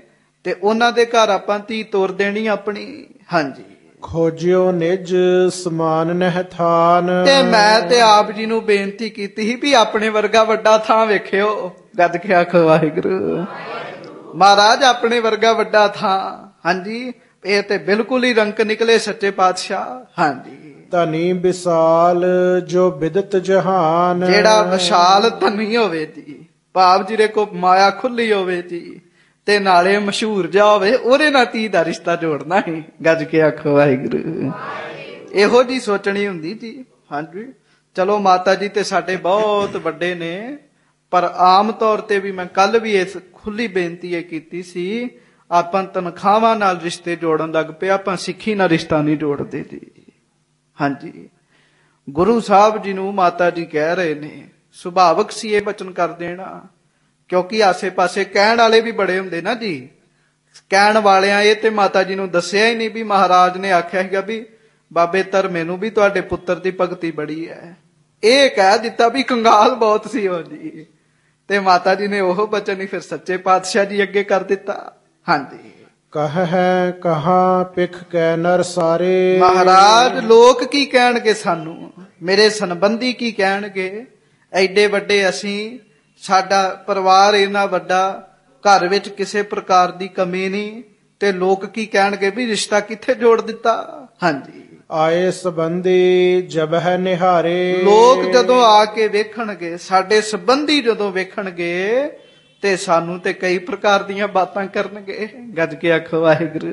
ਤੇ ਉਹਨਾਂ ਦੇ ਘਰ ਆਪਾਂ ਧੀ ਤੋਰ ਦੇਣੀ ਆਪਣੀ। ਹਾਂਜੀ, ਖੋਜਿਓ ਨਿਜ ਸਮਾਨ ਨਹਿ ਥਾਨ। ਤੇ ਮੈਂ ਤੇ ਆਪ ਜੀ ਨੂੰ ਬੇਨਤੀ ਕੀਤੀ ਸੀ ਵੀ ਆਪਣੇ ਵਰਗਾ ਵੱਡਾ ਥਾਂ ਵੇਖਿਓ। ਗੱਜ ਕੇ ਆਖੋ ਵਾਹਿਗੁਰੂ। ਮਹਾਰਾਜ ਆਪਣੇ ਵਰਗਾ ਵੱਡਾ ਥਾਂ। ਹਾਂਜੀ, ਇਹ ਤੇ ਬਿਲਕੁਲ ਹੀ ਰੰਕ ਨਿਕਲੇ ਸੱਚੇ ਪਾਤਸ਼ਾਹ। ਹਾਂਜੀ, ਧਨੀ ਵਿਸਾਲ ਜੋ ਬਿਦਤ ਜਹਾਨ। ਜਿਹੜਾ ਵਿਸ਼ਾਲ ਧਨੀ ਹੋਵੇ ਜੀ, ਭਾਵ ਜਿਹਦੇ ਕੋ ਮਾਇਆ ਖੁੱਲੀ ਹੋਵੇ ਜੀ, ਤੇ ਨਾਲੇ ਮਸ਼ਹੂਰ ਜਾ ਹੋਵੇ, ਉਹਦੇ ਨਾਲ ਧੀ ਦਾ ਰਿਸ਼ਤਾ ਜੋੜਨਾ ਹੀ। ਗੱਜ ਕੇ ਆਖੋ ਵਾਹਿਗੁਰੂ। ਇਹੋ ਜੀ ਸੋਚਣੀ ਹੁੰਦੀ ਜੀ। ਹਾਂਜੀ, ਚਲੋ ਮਾਤਾ ਜੀ ਤੇ ਸਾਡੇ ਬਹੁਤ ਵੱਡੇ ਨੇ, ਪਰ ਆਮ ਤੌਰ ਤੇ ਵੀ ਮੈਂ ਕੱਲ ਵੀ ਇਸ ਖੁੱਲੀ ਬੇਨਤੀ ਇਹ ਕੀਤੀ ਸੀ, ਆਪਾਂ ਤਨਖਾਹਾਂ ਨਾਲ ਰਿਸ਼ਤੇ ਜੋੜਨ ਲੱਗ ਪਏ, ਆਪਾਂ ਸਿੱਖੀ ਨਾਲ ਰਿਸ਼ਤਾ ਨਹੀਂ ਜੋੜਦੇ ਜੀ। ਹਾਂਜੀ, ਗੁਰੂ ਸਾਹਿਬ ਜੀ ਨੂੰ ਮਾਤਾ ਜੀ ਕਹਿ ਰਹੇ ਨੇ, ਸੁਭਾਵਕ ਸੀ ਇਹ ਬਚਨ ਕਰ ਦੇਣਾ, ਕਿਉਂਕਿ ਆਸੇ ਪਾਸੇ ਕਹਿਣ ਵਾਲੇ ਵੀ ਬੜੇ ਹੁੰਦੇ ਨਾ ਜੀ। ਕਹਿਣ ਵਾਲਿਆਂ ਇਹ ਤੇ ਮਾਤਾ ਜੀ ਨੂੰ ਦੱਸਿਆ ਹੀ ਨਹੀਂ ਵੀ ਮਹਾਰਾਜ ਨੇ ਆਖਿਆ ਸੀਗਾ ਵੀ ਬਾਬੇ ਧਰਮੇ ਨੂੰ ਵੀ ਤੁਹਾਡੇ ਪੁੱਤਰ ਦੀ ਭਗਤੀ ਬੜੀ ਹੈ। ਇਹ ਕਹਿ ਦਿੱਤਾ ਵੀ ਕੰਗਾਲ ਬਹੁਤ ਸੀ ਉਹ ਜੀ, ਤੇ ਮਾਤਾ ਜੀ ਨੇ ਉਹ ਬਚਨ ਹੀ ਫਿਰ ਸੱਚੇ ਪਾਤਸ਼ਾਹ ਜੀ ਅੱਗੇ ਕਰ ਦਿੱਤਾ। ਹਾਂਜੀ, ਕਹ ਹੈ ਕਹਾ ਪਿਖ ਕੈ ਨਰ ਸਾਰੇ। ਮਹਾਰਾਜ ਲੋਕ ਕੀ ਕਹਿਣਗੇ ਸਾਨੂੰ, ਮੇਰੇ ਸੰਬੰਧੀ ਕੀ ਕਹਿਣਗੇ, ਐਡੇ ਵੱਡੇ ਅਸੀਂ, ਸਾਡਾ ਪਰਿਵਾਰ ਇੰਨਾ ਵੱਡਾ, ਘਰ ਵਿੱਚ ਕਿਸੇ ਪ੍ਰਕਾਰ ਦੀ ਕਮੀ ਨਹੀਂ, ਤੇ ਲੋਕ ਕੀ ਕਹਿਣਗੇ ਵੀ ਰਿਸ਼ਤਾ ਕਿੱਥੇ ਜੋੜ ਦਿੱਤਾ। ਹਾਂਜੀ, ਆਏ ਸੰਬੰਧੀ ਜਬ ਹੈ ਨਿਹਾਰੇ। ਲੋਕ ਜਦੋਂ ਆ ਕੇ ਵੇਖਣਗੇ, ਸਾਡੇ ਸੰਬੰਧੀ ਜਦੋਂ ਵੇਖਣਗੇ, ਤੇ ਸਾਨੂੰ ਤੇ ਕਈ ਪ੍ਰਕਾਰ ਦੀਆਂ ਬਾਤਾਂ ਕਰਨਗੇ। ਗੱਜ ਕੇ ਆਖੋ ਵਾਹਿਗੁਰੂ।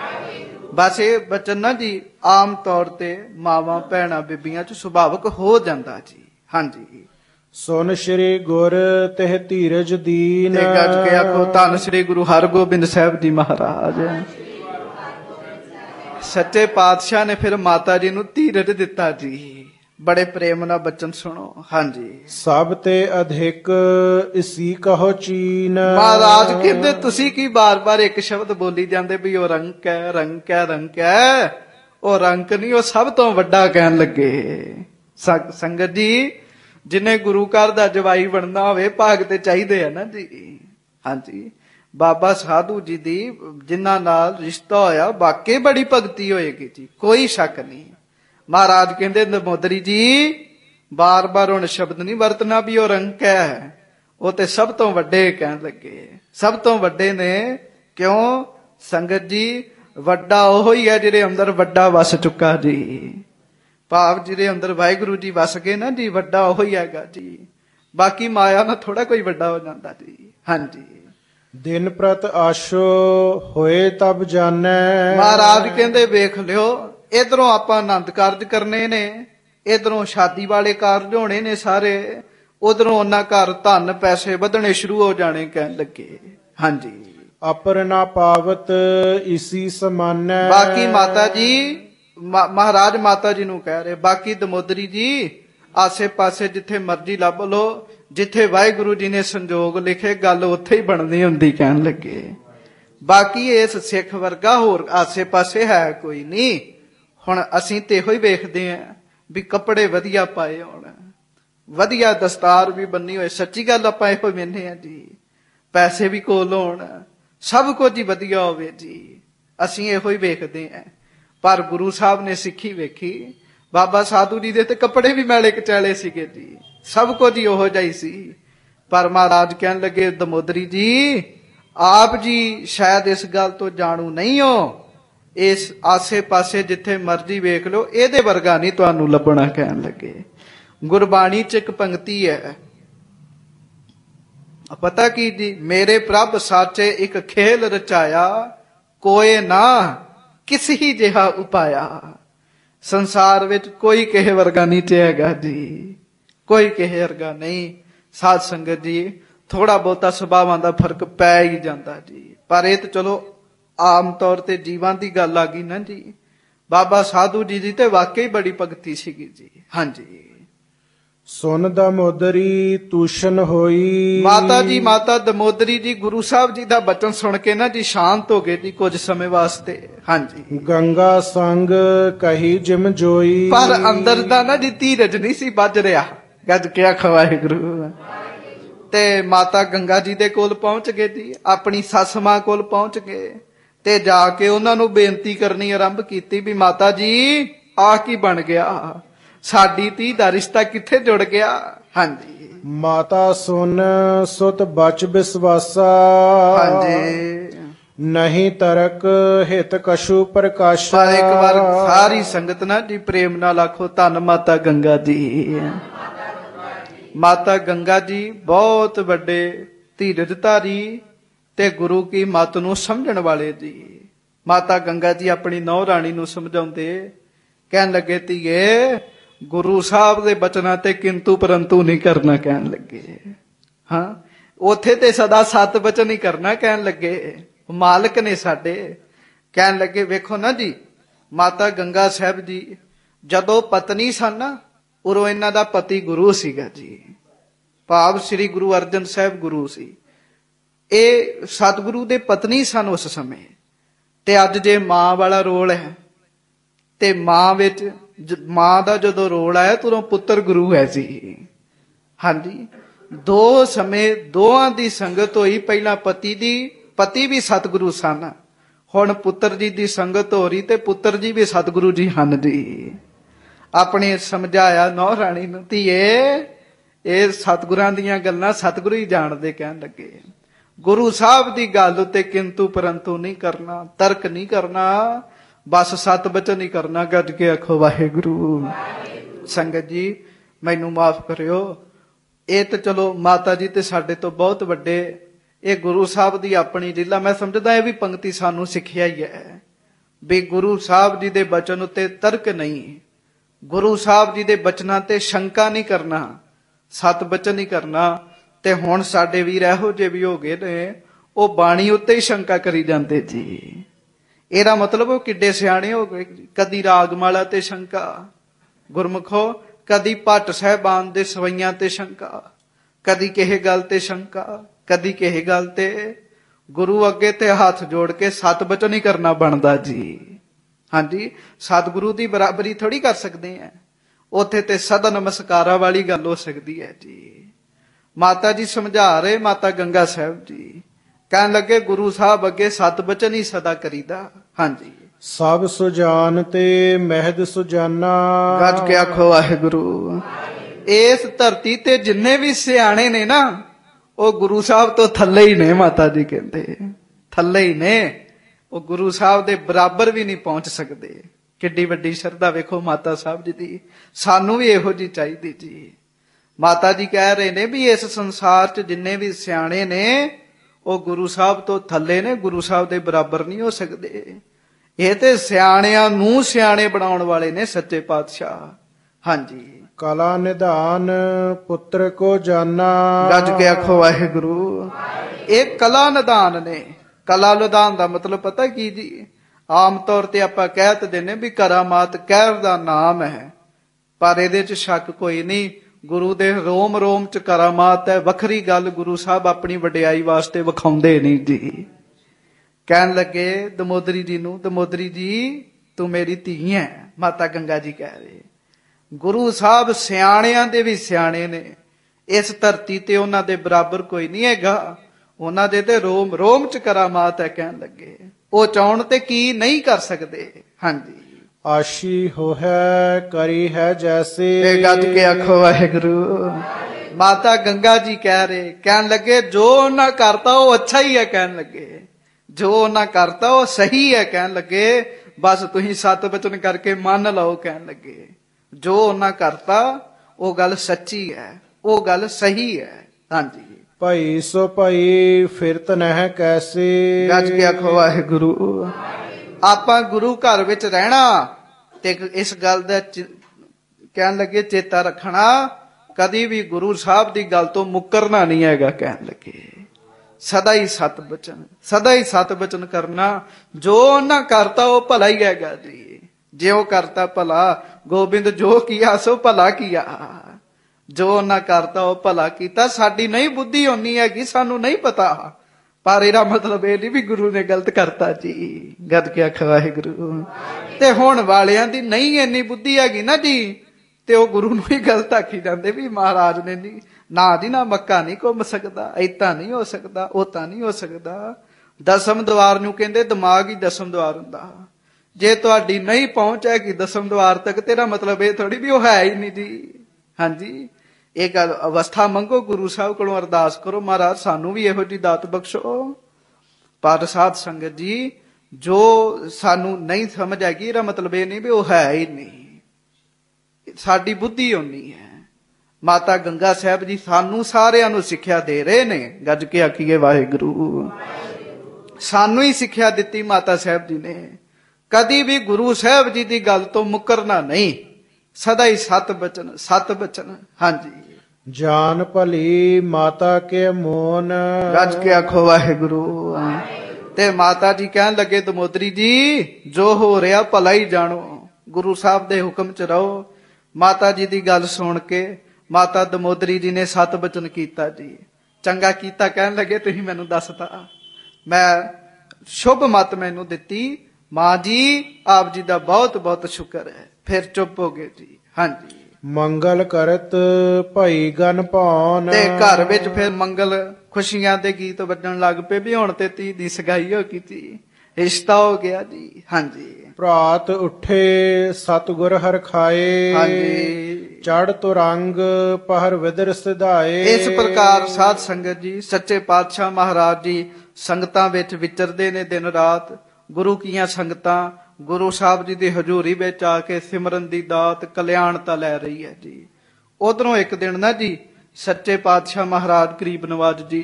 ਬਸ ਇਹ ਬਚਨ ਨਾ ਜੀ ਆਮ ਤੌਰ ਤੇ ਮਾਵਾਂ ਭੈਣਾਂ ਬੀਬੀਆਂ ਚ ਸੁਭਾਵਕ ਹੋ ਜਾਂਦਾ ਜੀ। ਹਾਂਜੀ, ਸੁਨ ਸ਼੍ਰੀ ਗੁਰ ਤਿਹ ਧੀਰਜ ਦੀਨ। ਤੇ ਗੱਜ ਕੇ ਆਖੋ ਧੰਨ ਸ਼੍ਰੀ ਗੁਰੂ ਹਰਗੋਬਿੰਦ ਸਾਹਿਬ ਜੀ ਮਹਾਰਾਜ। ਸੱਚੇ ਪਾਤਸ਼ਾਹ ਨੇ ਫਿਰ ਮਾਤਾ ਜੀ ਨੂੰ ਧੀਰਜ ਦਿੱਤਾ ਜੀ। ਬੜੇ ਪ੍ਰੇਮ ਨਾਲ ਬਚਨ ਸੁਣੋ। ਹਾਂਜੀ, ਸਭ ਤੇ ਅਧਿਕ ਇਸੀ ਕਹੋ ਚੀਨ। ਮਹਾਰਾਜ ਕਹਿੰਦੇ ਤੁਸੀਂ ਕੀ ਬਾਰ-ਬਾਰ ਇੱਕ ਸ਼ਬਦ ਬੋਲੀ ਜਾਂਦੇ ਵੀ ਉਹ ਰੰਕ ਹੈ, ਰੰਕ ਹੈ, ਰੰਕ ਹੈ। ਉਹ ਰੰਕ ਨਹੀਂ, ਉਹ ਸਭ ਤੋਂ ਵੱਡਾ ਕਹਿਣ ਲੱਗੇ। ਸੰਗਤ ਜੀ, ਜਿਹਨੇ ਗੁਰੂ ਘਰ ਦਾ ਜਵਾਈ ਬਣਨਾ ਹੋਵੇ, ਭਾਗ ਤੇ ਚਾਹੀਦੇ ਆ ਨਾ ਜੀ। ਹਾਂਜੀ, ਬਾਬਾ ਸਾਧੂ ਜੀ ਦੀ ਜਿਨ੍ਹਾਂ ਨਾਲ ਰਿਸ਼ਤਾ ਹੋਇਆ, ਵਾਕਈ ਬੜੀ ਭਗਤੀ ਹੋਏਗੀ ਜੀ, ਕੋਈ ਸ਼ੱਕ ਨਹੀਂ। ਮਹਾਰਾਜ ਕਹਿੰਦੇ ਨਮੋਦਰੀ ਜੀ, ਬਾਰ ਬਾਰ ਹੁਣ ਸ਼ਬਦ ਨਹੀਂ ਵਰਤਣਾ ਵੀ ਉਹ ਰੰਕ ਹੈ, ਉਹ ਤੇ ਸਭ ਤੋਂ ਵੱਡੇ ਕਹਿਣ ਲੱਗੇ। ਸਭ ਤੋਂ ਵੱਡੇ ਨੇ। ਕਿਉਂ ਸੰਗਤ ਜੀ, ਵੱਡਾ ਉਹ ਹੀ ਹੈ ਜਿਹਦੇ ਅੰਦਰ ਵੱਡਾ ਵਸ ਚੁੱਕਾ ਜੀ। ਭਾਵ ਜਿਹਦੇ ਅੰਦਰ ਵਾਹਿਗੁਰੂ ਜੀ ਵਸ ਗਏ ਨਾ ਜੀ, ਵੱਡਾ ਉਹ ਹੀ ਹੈਗਾ ਜੀ। ਬਾਕੀ ਮਾਇਆ ਨਾਲ ਥੋੜਾ ਕੋਈ ਵੱਡਾ ਹੋ ਜਾਂਦਾ ਜੀ। ਹਾਂਜੀ, ਦਿਨ ਪ੍ਰਤ ਆਸ਼ੋ ਹੋਏ ਤਬ ਜਾਣੈ। ਮਹਾਰਾਜ ਕਹਿੰਦੇ ਵੇਖ ਲਿਓ, ਇਧਰੋਂ ਆਪਾਂ ਆਨੰਦ ਕਾਰਜ ਕਰਨੇ ਨੇ, ਇਧਰੋਂ ਸ਼ਾਦੀ ਵਾਲੇ ਕਾਰਜ ਹੋਣੇ ਨੇ ਸਾਰੇ, ਉਧਰੋਂ ਉਹਨਾਂ ਘਰ ਧਨ ਪੈਸੇ ਵਧਣੇ ਸ਼ੁਰੂ ਹੋ ਜਾਣੇ ਕਹਿਣ ਲੱਗੇ। ਹਾਂਜੀ, ਅਪਰ ਨਾ ਪਾਵਤ ਇਸੀ ਸਮਾਨੈ। ਬਾਕੀ ਮਾਤਾ ਜੀ, ਮਹਾਰਾਜ ਮਾਤਾ ਜੀ ਨੂੰ ਕਹਿ ਰਹੇ, ਬਾਕੀ ਦਮੋਦਰੀ ਜੀ ਆਸੇ ਪਾਸੇ ਜਿੱਥੇ ਮਰਜ਼ੀ ਲੱਭ ਲੋ, ਜਿੱਥੇ ਵਾਹਿਗੁਰੂ ਜੀ ਨੇ ਸੰਜੋਗ ਲਿਖੇ ਗੱਲ ਉੱਥੇ ਹੀ ਬਣਨੀ ਹੁੰਦੀ ਕਹਿਣ ਲੱਗੇ। ਬਾਕੀ ਇਸ ਸਿੱਖ ਵਰਗਾ ਹੋਰ ਆਸੇ ਪਾਸੇ ਹੈ ਕੋਈ ਨਹੀਂ। ਹੁਣ ਅਸੀਂ ਤੇ ਇਹੋ ਹੀ ਵੇਖਦੇ ਆਂ ਵੀ ਕੱਪੜੇ ਵਧੀਆ ਪਾਏ ਹੋਣ, ਵਧੀਆ ਦਸਤਾਰ ਵੀ ਬੰਨੀ ਹੋਏ, ਸੱਚੀ ਗੱਲ ਆਪਾਂ ਇਹੋ ਵੇਖਦੇ ਆਂ ਜੀ। ਪੈਸੇ ਵੀ ਕੋਲ ਹੋਣ, ਸਭ ਕੁਝ ਹੀ ਵਧੀਆ ਹੋਵੇ ਜੀ, ਅਸੀਂ ਇਹੋ ਹੀ ਵੇਖਦੇ ਆਂ। ਪਰ ਗੁਰੂ ਸਾਹਿਬ ਨੇ ਸਿੱਖੀ ਵੇਖੀ, ਬਾਬਾ ਸਾਧੂ ਜੀ ਦੇ ਤੇ ਕੱਪੜੇ ਵੀ ਮੈਲੇ ਕਚੈਲੇ ਸੀਗੇ ਜੀ, ਸਭ ਕੁਝ ਹੀ ਉਹੋ ਜਿਹਾ ਹੀ ਸੀ। ਪਰ ਮਹਾਰਾਜ ਕਹਿਣ ਲੱਗੇ ਦਮੋਦਰੀ ਜੀ, ਆਪ ਜੀ ਸ਼ਾਇਦ ਇਸ ਗੱਲ ਤੋਂ ਜਾਣੂ ਨਹੀਂ ਹੋ, ਇਸ ਆਸੇ ਪਾਸੇ ਜਿੱਥੇ ਮਰਜ਼ੀ ਵੇਖ ਲਓ, ਇਹਦੇ ਵਰਗਾ ਨਹੀਂ ਤੁਹਾਨੂੰ ਲੱਭਣਾ ਕਹਿਣ ਲੱਗੇ। ਗੁਰਬਾਣੀ ਚ ਇੱਕ ਪੰਕਤੀ ਹੈ, ਪਤਾ ਕੀ ਜੀ, ਮੇਰੇ ਪ੍ਰਭ ਸਾਚੇ ਇੱਕ ਖੇਲ ਰਚਾਇਆ, ਕੋਏ ਨਾ ਕਿਸ ਹੀ ਜਿਹਾ ਉਪਾਇਆ। ਸੰਸਾਰ ਵਿੱਚ ਕੋਈ ਕਿਸੇ ਵਰਗਾ ਨਹੀਂ ਹੈਗਾ ਜੀ, ਕੋਈ ਕਿਸੇ ਵਰਗਾ ਨਹੀਂ। ਸਾਧ ਸੰਗਤ ਜੀ, ਥੋੜਾ ਬਹੁਤਾ ਸੁਭਾਵਾਂ ਦਾ ਫਰਕ ਪੈ ਹੀ ਜਾਂਦਾ ਜੀ, ਪਰ ਇਹ ਤਾਂ ਚਲੋ ਆਮ ਤੌਰ ਤੇ ਜੀਵਾਂ ਦੀ ਗੱਲ ਆ ਗਈ ਨਾ ਜੀ। ਬਾਬਾ ਸਾਧੂ ਜੀ ਦੀ ਤੇ ਵਾਕਈ ਬੜੀ ਭਗਤੀ ਸੀਗੀ ਜੀ। ਹਾਂਜੀ, ਸੁਨ ਦਮੋਦਰੀ ਤੂਸ਼ਨ ਹੋਈ। ਮਾਤਾ ਜੀ, ਮਾਤਾ ਦਮੋਦਰੀ ਜੀ ਗੁਰੂ ਸਾਹਿਬ ਜੀ ਦਾ ਬਚਨ ਸੁਣ ਕੇ ਨਾ ਜੀ ਸ਼ਾਂਤ ਹੋ ਗਏ ਜੀ ਕੁਝ ਸਮੇਂ ਵਾਸਤੇ। ਹਾਂਜੀ, ਗੰਗਾ ਸੰਗ ਕਹੀ ਜਿਮ ਜੋਈ। ਪਰ ਅੰਦਰ ਦਾ ਨਾ ਜੀ ਧੀਰਜ ਨਹੀਂ ਸੀ ਵੱਜ ਰਿਹਾ। ਗੱਜ ਕੇ ਆਖੋ ਵਾਹਿਗੁਰੂ। ਤੇ ਮਾਤਾ ਗੰਗਾ ਜੀ ਦੇ ਕੋਲ ਪਹੁੰਚ ਗਏ ਜੀ, ਆਪਣੀ ਸੱਸ ਮਾਂ ਕੋਲ ਪਹੁੰਚ ਗਏ ਤੇ ਜਾ ਕੇ ਉਹਨਾਂ ਨੂੰ ਬੇਨਤੀ ਕਰਨੀ ਆਰੰਭ ਕੀਤੀ ਵੀ ਮਾਤਾ ਜੀ ਆਹ ਕੀ ਬਣ ਗਿਆ, ਸਾਡੀ ਧੀ ਦਾ ਰਿਸ਼ਤਾ ਕਿੱਥੇ ਜੁੜ ਗਿਆ। ਹਾਂਜੀ ਮਾਤਾ ਸੁਨ ਸੁਤ ਬਚ ਵਿਸਵਾਸਾ, ਹਾਂਜੀ ਨਹੀਂ ਤਰਕ ਹਿਤ ਕਛੂ ਪ੍ਰਕਾਸ਼ਾ। ਪਰ ਇੱਕ ਵਾਰ ਸਾਰੀ ਸੰਗਤ ਨਾ ਜੀ ਪ੍ਰੇਮ ਨਾਲ ਆਖੋ ਧੰਨ ਮਾਤਾ ਗੰਗਾ ਜੀ। ਮਾਤਾ ਗੰਗਾ ਜੀ ਬਹੁਤ ਵੱਡੇ ਧੀਰਜ ਧਾਰੀ ਤੇ ਗੁਰੂ ਕੀ ਮੱਤ ਨੂੰ ਸਮਝਣ ਵਾਲੇ ਜੀ। ਮਾਤਾ ਗੰਗਾ ਜੀ ਆਪਣੀ ਨੌ ਰਾਣੀ ਨੂੰ ਸਮਝਾਉਂਦੇ, ਕਹਿਣ ਲੱਗੇ ਧੀਏ ਗੁਰੂ ਸਾਹਿਬ ਦੇ ਬਚਨਾਂ ਤੇ ਕਿੰਤੂ ਪਰੰਤੂ ਨਹੀਂ ਕਰਨਾ ਕਹਿਣ ਲੱਗੇ। ਹਾਂ ਉਥੇ ਤੇ ਸਦਾ ਸਤ ਬਚਨ ਹੀ ਕਰਨਾ ਕਹਿਣ ਲੱਗੇ, ਮਾਲਕ ਨੇ ਸਾਡੇ। ਕਹਿਣ ਲੱਗੇ ਵੇਖੋ ਨਾ ਜੀ, ਮਾਤਾ ਗੰਗਾ ਸਾਹਿਬ ਜੀ ਜਦੋਂ ਪਤਨੀ ਸਨ ਨਾ, ਉਰੋਂ ਇਹਨਾਂ ਦਾ ਪਤੀ ਗੁਰੂ ਸੀਗਾ ਜੀ, ਭਾਵ ਸ੍ਰੀ ਗੁਰੂ ਅਰਜਨ ਸਾਹਿਬ ਗੁਰੂ ਸੀ। ਇਹ ਸਤਿਗੁਰੂ ਦੇ ਪਤਨੀ ਸਨ ਉਸ ਸਮੇਂ। ਤੇ ਅੱਜ ਜੇ ਮਾਂ ਵਾਲਾ ਰੋਲ ਹੈ ਤੇ ਮਾਂ ਵਿੱਚ ਮਾਂ ਦਾ ਜਦੋਂ ਰੋਲ ਆਇਆ ਤੁਰੋਂ ਪੁੱਤਰ ਗੁਰੂ ਹੈ ਜੀ। ਹਾਂਜੀ ਦੋ ਸਮੇਂ ਦੋਹਾਂ ਦੀ ਸੰਗਤ ਹੋਈ, ਪਹਿਲਾਂ ਪਤੀ ਦੀ, ਪਤੀ ਵੀ ਸਤਿਗੁਰੂ ਸਨ, ਹੁਣ ਪੁੱਤਰ ਜੀ ਦੀ ਸੰਗਤ ਹੋ ਰਹੀ ਤੇ ਪੁੱਤਰ ਜੀ ਵੀ ਸਤਿਗੁਰੂ ਜੀ ਹਨ ਜੀ। ਆਪਣੇ ਸਮਝਾਇਆ ਨੌ ਰਾਣੀ ਨੂੰ, ਧੀਏ ਇਹ ਸਤਿਗੁਰਾਂ ਦੀਆਂ ਗੱਲਾਂ ਸਤਿਗੁਰੂ ਹੀ ਜਾਣਦੇ। ਕਹਿਣ ਲੱਗੇ ਗੁਰੂ ਸਾਹਿਬ ਦੀ ਗੱਲ ਉੱਤੇ ਕਿੰਤੂ ਪਰੰਤੂ ਨਹੀਂ ਕਰਨਾ, ਤਰਕ ਨਹੀਂ ਕਰਨਾ, ਬਸ ਸਤ ਬਚਨ ਹੀ ਕਰਨਾ। ਗੱਜ ਕੇ ਆਖੋ ਵਾਹਿਗੁਰੂ। ਸੰਗਤ ਜੀ ਮੈਨੂੰ ਮਾਫ ਕਰਿਓ, ਇਹ ਤਾਂ ਚਲੋ ਮਾਤਾ ਜੀ ਤੇ ਸਾਡੇ ਤੋਂ ਬਹੁਤ ਵੱਡੇ, ਇਹ ਗੁਰੂ ਸਾਹਿਬ ਦੀ ਆਪਣੀ ਲੀਲਾ। ਮੈਂ ਸਮਝਦਾ ਇਹ ਵੀ ਪੰਕਤੀ ਸਾਨੂੰ ਸਿੱਖਿਆ ਹੀ ਹੈ ਵੀ ਗੁਰੂ ਸਾਹਿਬ ਜੀ ਦੇ ਬਚਨ ਉੱਤੇ ਤਰਕ ਨਹੀਂ, ਗੁਰੂ ਸਾਹਿਬ ਜੀ ਦੇ ਬਚਨਾਂ ਤੇ ਸ਼ੰਕਾ ਨਹੀਂ ਕਰਨਾ, ਸਤ ਬਚਨ ਹੀ ਕਰਨਾ। ਤੇ ਹੁਣ ਸਾਡੇ ਵੀਰ ਇਹੋ ਜਿਹੇ ਵੀ ਹੋ ਗਏ ਨੇ, ਉਹ ਬਾਣੀ ਉੱਤੇ ਹੀ ਸ਼ੰਕਾ ਕਰੀ ਜਾਂਦੇ ਜੀ। ਇਹਦਾ ਮਤਲਬ ਉਹ ਕਿੱਡੇ ਸਿਆਣੇ ਹੋ ਗਏ। ਕਦੀ ਰਾਗਮਾਲਾ ਤੇ ਸ਼ੰਕਾ ਗੁਰਮੁਖੋ, ਕਦੀ ਭੱਟ ਸਾਹਿਬਾਨ ਦੇ ਸਵਈਆਂ ਤੇ ਸ਼ੰਕਾ, ਕਦੀ ਕਿਸੇ ਗੱਲ ਤੇ ਸ਼ੰਕਾ, ਕਦੀ ਕਿਸੇ ਗੱਲ ਤੇ। ਗੁਰੂ ਅੱਗੇ ਤੇ ਹੱਥ ਜੋੜ ਕੇ ਸਤ ਬਚਨ ਹੀ ਕਰਨਾ ਬਣਦਾ ਜੀ। ਹਾਂਜੀ ਸਤਿਗੁਰੂ ਦੀ ਬਰਾਬਰੀ ਥੋੜੀ ਕਰ ਸਕਦੇ ਆ, ਉੱਥੇ ਤੇ ਸਦਾ ਨਮਸਕਾਰਾਂ ਵਾਲੀ ਗੱਲ ਹੋ ਸਕਦੀ ਹੈ ਜੀ। ਮਾਤਾ ਜੀ ਸਮਝਾ ਰਹੇ, ਮਾਤਾ ਗੰਗਾ ਸਾਹਿਬ ਜੀ ਕਹਿਣ ਲੱਗੇ ਗੁਰੂ ਸਾਹਿਬ ਅੱਗੇ ਸਤ ਬਚਨ ਹੀ ਸਦਾ ਕਰੀਦਾ। ਹਾਂਜੀ ਸਭ ਸੁਜਾਨ ਤੇ ਮਹਿਦ ਸੁਜਾਨਾ, ਗੱਜ ਕੇ ਆਖੋ ਵਾਹਿਗੁਰੂ। ਇਸ ਧਰਤੀ ਤੇ ਜਿੰਨੇ ਵੀ ਸਿਆਣੇ ਨੇ ਨਾ, ਉਹ ਗੁਰੂ ਸਾਹਿਬ ਤੋਂ ਥੱਲੇ ਹੀ ਨੇ। ਮਾਤਾ ਜੀ ਕਹਿੰਦੇ ਥੱਲੇ ਹੀ ਨੇ, ਉਹ ਗੁਰੂ ਸਾਹਿਬ ਦੇ ਬਰਾਬਰ ਵੀ ਨਹੀਂ ਪਹੁੰਚ ਸਕਦੇ। ਕਿੱਡੀ ਵੱਡੀ ਸ਼ਰਧਾ ਵੇਖੋ ਮਾਤਾ ਸਾਹਿਬ ਜੀ ਦੀ, ਸਾਨੂੰ ਵੀ ਇਹੋ ਜਿਹੀ ਚਾਹੀਦੀ ਜੀ। ਮਾਤਾ ਜੀ ਕਹਿ ਰਹੇ ਨੇ ਵੀ ਇਸ ਸੰਸਾਰ 'ਚ ਜਿੰਨੇ ਵੀ ਸਿਆਣੇ ਨੇ, ਉਹ ਗੁਰੂ ਸਾਹਿਬ ਤੋਂ ਥੱਲੇ ਨੇ, ਗੁਰੂ ਸਾਹਿਬ ਦੇ ਬਰਾਬਰ ਨਹੀਂ ਹੋ ਸਕਦੇ। ਇਹ ਤੇ ਸਿਆਣਿਆਂ ਨੂੰ ਸਿਆਣੇ ਬਣਾਉਣ ਵਾਲੇ ਨੇ ਸੱਚੇ ਪਾਤਸ਼ਾਹ। ਹਾਂਜੀ ਕਲਾ ਨਿਧਾਨ ਪੁੱਤਰ ਕੋ ਜਾਨਾ, ਗੱਜ ਕੇ ਆਖੋ ਵਾਹਿਗੁਰੂ। ਇਹ ਕਲਾ ਨਿਧਾਨ ਨੇ। ਕਲਾ ਨਿਧਾਨ ਦਾ ਮਤਲਬ ਪਤਾ ਕੀ ਜੀ, ਆਮ ਤੌਰ ਤੇ ਆਪਾਂ ਕਹਿ ਤੇ ਦਿੰਦੇ ਵੀ ਕਰਾਮਾਤ ਕਹਿਰ ਦਾ ਨਾਮ ਹੈ, ਪਰ ਇਹਦੇ 'ਚ ਸ਼ੱਕ ਕੋਈ ਨਹੀਂ। ਗੁਰੂ ਦੇ ਰੋਮ ਰੋਮ 'ਚ ਕਰਾਮਾਤ ਹੈ, ਵੱਖਰੀ ਗੱਲ ਗੁਰੂ ਸਾਹਿਬ ਆਪਣੀ ਵਡਿਆਈ ਵਾਸਤੇ ਵਿਖਾਉਂਦੇ ਨਹੀਂ ਜੀ। ਕਹਿਣ ਲੱਗੇ ਦਮੋਦਰੀ ਜੀ ਨੂੰ, ਦਮੋਦਰੀ ਜੀ ਤੂੰ ਮੇਰੀ ਧੀ ਹੈ। ਮਾਤਾ ਗੰਗਾ ਜੀ ਕਹਿ ਰਹੇ ਗੁਰੂ ਸਾਹਿਬ ਸਿਆਣਿਆਂ ਦੇ ਵੀ ਸਿਆਣੇ ਨੇ, ਇਸ ਧਰਤੀ ਤੇ ਉਹਨਾਂ ਦੇ ਬਰਾਬਰ ਕੋਈ ਨਹੀਂ ਹੈਗਾ। ਉਹਨਾਂ ਦੇ ਤੇ ਰੋਮ ਰੋਮ 'ਚ ਕਰਾਮਾਤ ਹੈ। ਕਹਿਣ ਲੱਗੇ ਉਹ ਚਾਹਣ ਤੇ ਕੀ ਨਹੀਂ ਕਰ ਸਕਦੇ। ਹਾਂਜੀ ਆਸ਼ੀ ਹੋ ਹੈ ਕਰੀ ਹੈ ਜੈਸੇ, ਗੱਜ ਕੇ ਆਖੋ ਵਾਹਿਗੁਰੂ। ਮਾਤਾ ਗੰਗਾ ਜੀ ਕਹਿ ਰਹੇ, ਕਹਿਣ ਲੱਗੇ ਜੋ ਉਹਨਾਂ ਕਰਤਾ ਉਹ ਅੱਛਾ ਹੀ ਹੈ। ਕਹਿਣ ਲੱਗੇ ਜੋ ਉਹਨਾਂ ਕਰਤਾ ਉਹ ਸਹੀ ਹੈ। ਕਹਿਣ ਲੱਗੇ ਬਸ ਤੁਸੀਂ ਸਤ ਬਚਨ ਕਰਕੇ ਮੰਨ ਲਓ। ਕਹਿਣ ਲੱਗੇ ਜੋ ਉਹਨਾਂ ਕਰਤਾ ਉਹ ਗੱਲ ਸੱਚੀ ਹੈ, ਉਹ ਗੱਲ ਸਹੀ ਹੈ। ਹਾਂਜੀ ਭਈ ਸੋ ਭਈ ਫਿਰਤ ਨਹਿ ਕੈਸੇ, ਗੱਜ ਕੇ ਆਖੋ ਵਾਹਿਗੁਰੂ। ਆਪਾਂ ਗੁਰੂ ਘਰ ਵਿੱਚ ਰਹਿਣਾ ਤੇ ਇਸ ਗੱਲ ਦਾ ਕਹਿਣ ਲੱਗੇ ਚੇਤਾ ਰੱਖਣਾ, ਕਦੀ ਵੀ ਗੁਰੂ ਸਾਹਿਬ ਦੀ ਗੱਲ ਤੋਂ ਮੁੱਕਰਨਾ ਨਹੀਂ ਹੈਗਾ। ਕਹਿਣ ਲੱਗੇ ਸਦਾ ਹੀ ਸਤ ਬਚਨ, ਸਦਾ ਹੀ ਸਤ ਬਚਨ ਕਰਨਾ। ਜੋ ਉਹਨਾਂ ਕਰਤਾ ਉਹ ਭਲਾ ਹੀ ਹੈਗਾ ਜੀ। ਜੇ ਉਹ ਕਰਤਾ ਭਲਾ, ਗੋਬਿੰਦ ਜੋ ਕੀਆ ਸੋ ਭਲਾ ਕੀਆ। ਜੋ ਉਹਨਾਂ ਕਰਤਾ ਉਹ ਭਲਾ ਕੀਤਾ। ਸਾਡੀ ਨਹੀਂ ਬੁੱਧੀ ਹੋਣੀ ਹੈਗੀ, ਸਾਨੂੰ ਨਹੀਂ ਪਤਾ, ਪਰ ਇਹਦਾ ਮਤਲਬ ਇਹ ਨਹੀਂ ਵੀ ਗੁਰੂ ਨੇ ਗਲਤ ਕਰਤਾ ਜੀ। ਗੱਜ ਕੇ ਆਖੋ ਵਾਹਿਗੁਰੂ। ਤੇ ਹੁਣ ਵਾਲਿਆਂ ਦੀ ਨਹੀਂ ਇੰਨੀ ਬੁੱਧੀ ਹੈਗੀ ਨਾ ਜੀ, ਤੇ ਉਹ ਗੁਰੂ ਨੂੰ ਹੀ ਗਲਤ ਆਖੀ ਜਾਂਦੇ ਵੀ ਮਹਾਰਾਜ ਨੇ ਨਹੀਂ, ਨਾ ਜੀ ਨਾ, ਮੱਕਾ ਨਹੀਂ ਘੁੰਮ ਸਕਦਾ, ਏਦਾਂ ਨਹੀਂ ਹੋ ਸਕਦਾ, ਉਹ ਤਾਂ ਨਹੀਂ ਹੋ ਸਕਦਾ। ਦਸਮ ਦੁਆਰ ਨੂੰ ਕਹਿੰਦੇ ਦਿਮਾਗ ਹੀ ਦਸਮ ਦੁਆਰ ਹੁੰਦਾ। ਜੇ ਤੁਹਾਡੀ ਨਹੀਂ ਪਹੁੰਚ ਹੈਗੀ ਦਸਮ ਦੁਆਰ ਤੱਕ, ਤੇਰਾ ਮਤਲਬ ਇਹ ਥੋੜੀ ਵੀ ਉਹ ਹੈ ਹੀ ਨਹੀਂ ਜੀ। ਹਾਂਜੀ, ਇਹ ਗੱਲ ਅਵਸਥਾ ਮੰਗੋ, ਗੁਰੂ ਸਾਹਿਬ ਕੋਲੋਂ ਅਰਦਾਸ ਕਰੋ, ਮਹਾਰਾਜ ਸਾਨੂੰ ਵੀ ਇਹੋ ਜਿਹੀ ਦਾਤ ਬਖਸ਼ੋ। ਪਰ ਸਾਧ ਸੰਗਤ ਜੀ, ਜੋ ਸਾਨੂੰ ਨਹੀਂ ਸਮਝ ਆਏਗੀ, ਇਹਦਾ ਮਤਲਬ ਇਹ ਨਹੀਂ ਵੀ ਉਹ ਹੈ ਹੀ ਨਹੀਂ, ਸਾਡੀ ਬੁੱਧੀ ਓਨੀ ਹੈ। ਮਾਤਾ ਗੰਗਾ ਸਾਹਿਬ ਜੀ ਸਾਨੂੰ ਸਾਰਿਆਂ ਨੂੰ ਸਿੱਖਿਆ ਦੇ ਰਹੇ ਨੇ, ਗੱਜ ਕੇ ਆਖੀਏ ਵਾਹਿਗੁਰੂ। ਸਾਨੂੰ ਹੀ ਸਿੱਖਿਆ ਦਿੱਤੀ ਮਾਤਾ ਸਾਹਿਬ ਜੀ ਨੇ, ਕਦੀ ਵੀ ਗੁਰੂ ਸਾਹਿਬ ਜੀ ਦੀ ਗੱਲ ਤੋਂ ਮੁਕਰਨਾ ਨਹੀਂ, ਸਦਾ ਹੀ ਸਤ ਬਚਨ, ਸਤ ਬਚਨ। ਹਾਂਜੀ, ਜਾਨ ਭਲੀ ਮਾਤਾ ਕੇ ਮੋਨ, ਗੱਜ ਕੇ ਆਖੋ ਵਾਹਿਗੁਰੂ। ਤੇ ਮਾਤਾ ਜੀ ਕਹਿਣ ਲੱਗੇ ਦਮੋਦਰੀ ਜੀ, ਜੋ ਹੋ ਰਿਹਾ ਭਲਾ ਹੀ ਜਾਣੋ, ਗੁਰੂ ਸਾਹਿਬ ਦੇ ਹੁਕਮ ਚ ਰਹੋ। ਮਾਤਾ ਜੀ ਦੀ ਗੱਲ ਸੁਣ ਕੇ ਮਾਤਾ ਦਮੋਦਰੀ ਜੀ ਨੇ ਸਤ ਬਚਨ ਕੀਤਾ ਜੀ। ਚੰਗਾ ਕੀਤਾ, ਕਹਿਣ ਲੱਗੇ ਤੁਸੀਂ ਮੈਨੂੰ ਦੱਸਤਾ, ਮੈਂ ਸ਼ੁਭ ਮਤ ਮੈਨੂੰ ਦਿੱਤੀ, ਮਾਂ ਜੀ ਆਪ ਜੀ ਦਾ ਬਹੁਤ ਬਹੁਤ ਸ਼ੁਕਰ ਹੈ। ਫਿਰ ਚੁੱਪ ਹੋ ਗਏ ਜੀ। ਹਾਂਜੀ, ਮੰਗਲ ਕਰਤ ਭਈ ਗਨ ਭਾਨ, ਤੇ ਘਰ ਵਿੱਚ ਫਿਰ ਮੰਗਲ ਖੁਸ਼ੀਆਂ ਦੇ ਗੀਤ ਵੱਜਣ ਲੱਗ ਪਏ ਵੀ ਹੁਣ ਤੇ ਧੀ ਦੀ ਸਗਾਈ ਹੋ ਕੀਤੀ, ਰਿਸ਼ਤਾ ਹੋ ਗਿਆ ਜੀ। ਹਾਂਜੀ, ਭਰਾਤ ਉੱਠੇ ਸਤਿਗੁਰ ਹਰ ਖਾਏ, ਹਾਂਜੀ, ਚੜ ਤੁਰੰਗ ਪਹਰ ਵਿਦਰ ਸਿਧਾਏ। ਇਸ ਪ੍ਰਕਾਰ ਸਾਧ ਸੰਗਤ ਜੀ, ਸੱਚੇ ਪਾਤਸ਼ਾਹ ਮਹਾਰਾਜ ਜੀ ਸੰਗਤਾਂ ਵਿੱਚ ਵਿਚਰਦੇ ਨੇ ਦਿਨ ਰਾਤ। ਗੁਰੂ ਕੀਆਂ ਸੰਗਤਾਂ ਗੁਰੂ ਸਾਹਿਬ ਜੀ ਦੀ ਹਜ਼ੂਰੀ ਵਿੱਚ ਆ ਕੇ ਸਿਮਰਨ ਦੀ ਦਾਤ ਕਲਿਆਣਤਾ ਲੈ ਰਹੀ ਹੈ ਜੀ। ਉਧਰੋਂ ਇੱਕ ਦਿਨ ਨਾ ਜੀ, ਸੱਚੇ ਪਾਤਸ਼ਾਹ ਮਹਾਰਾਜ ਗਰੀਬ ਨਵਾਜ ਜੀ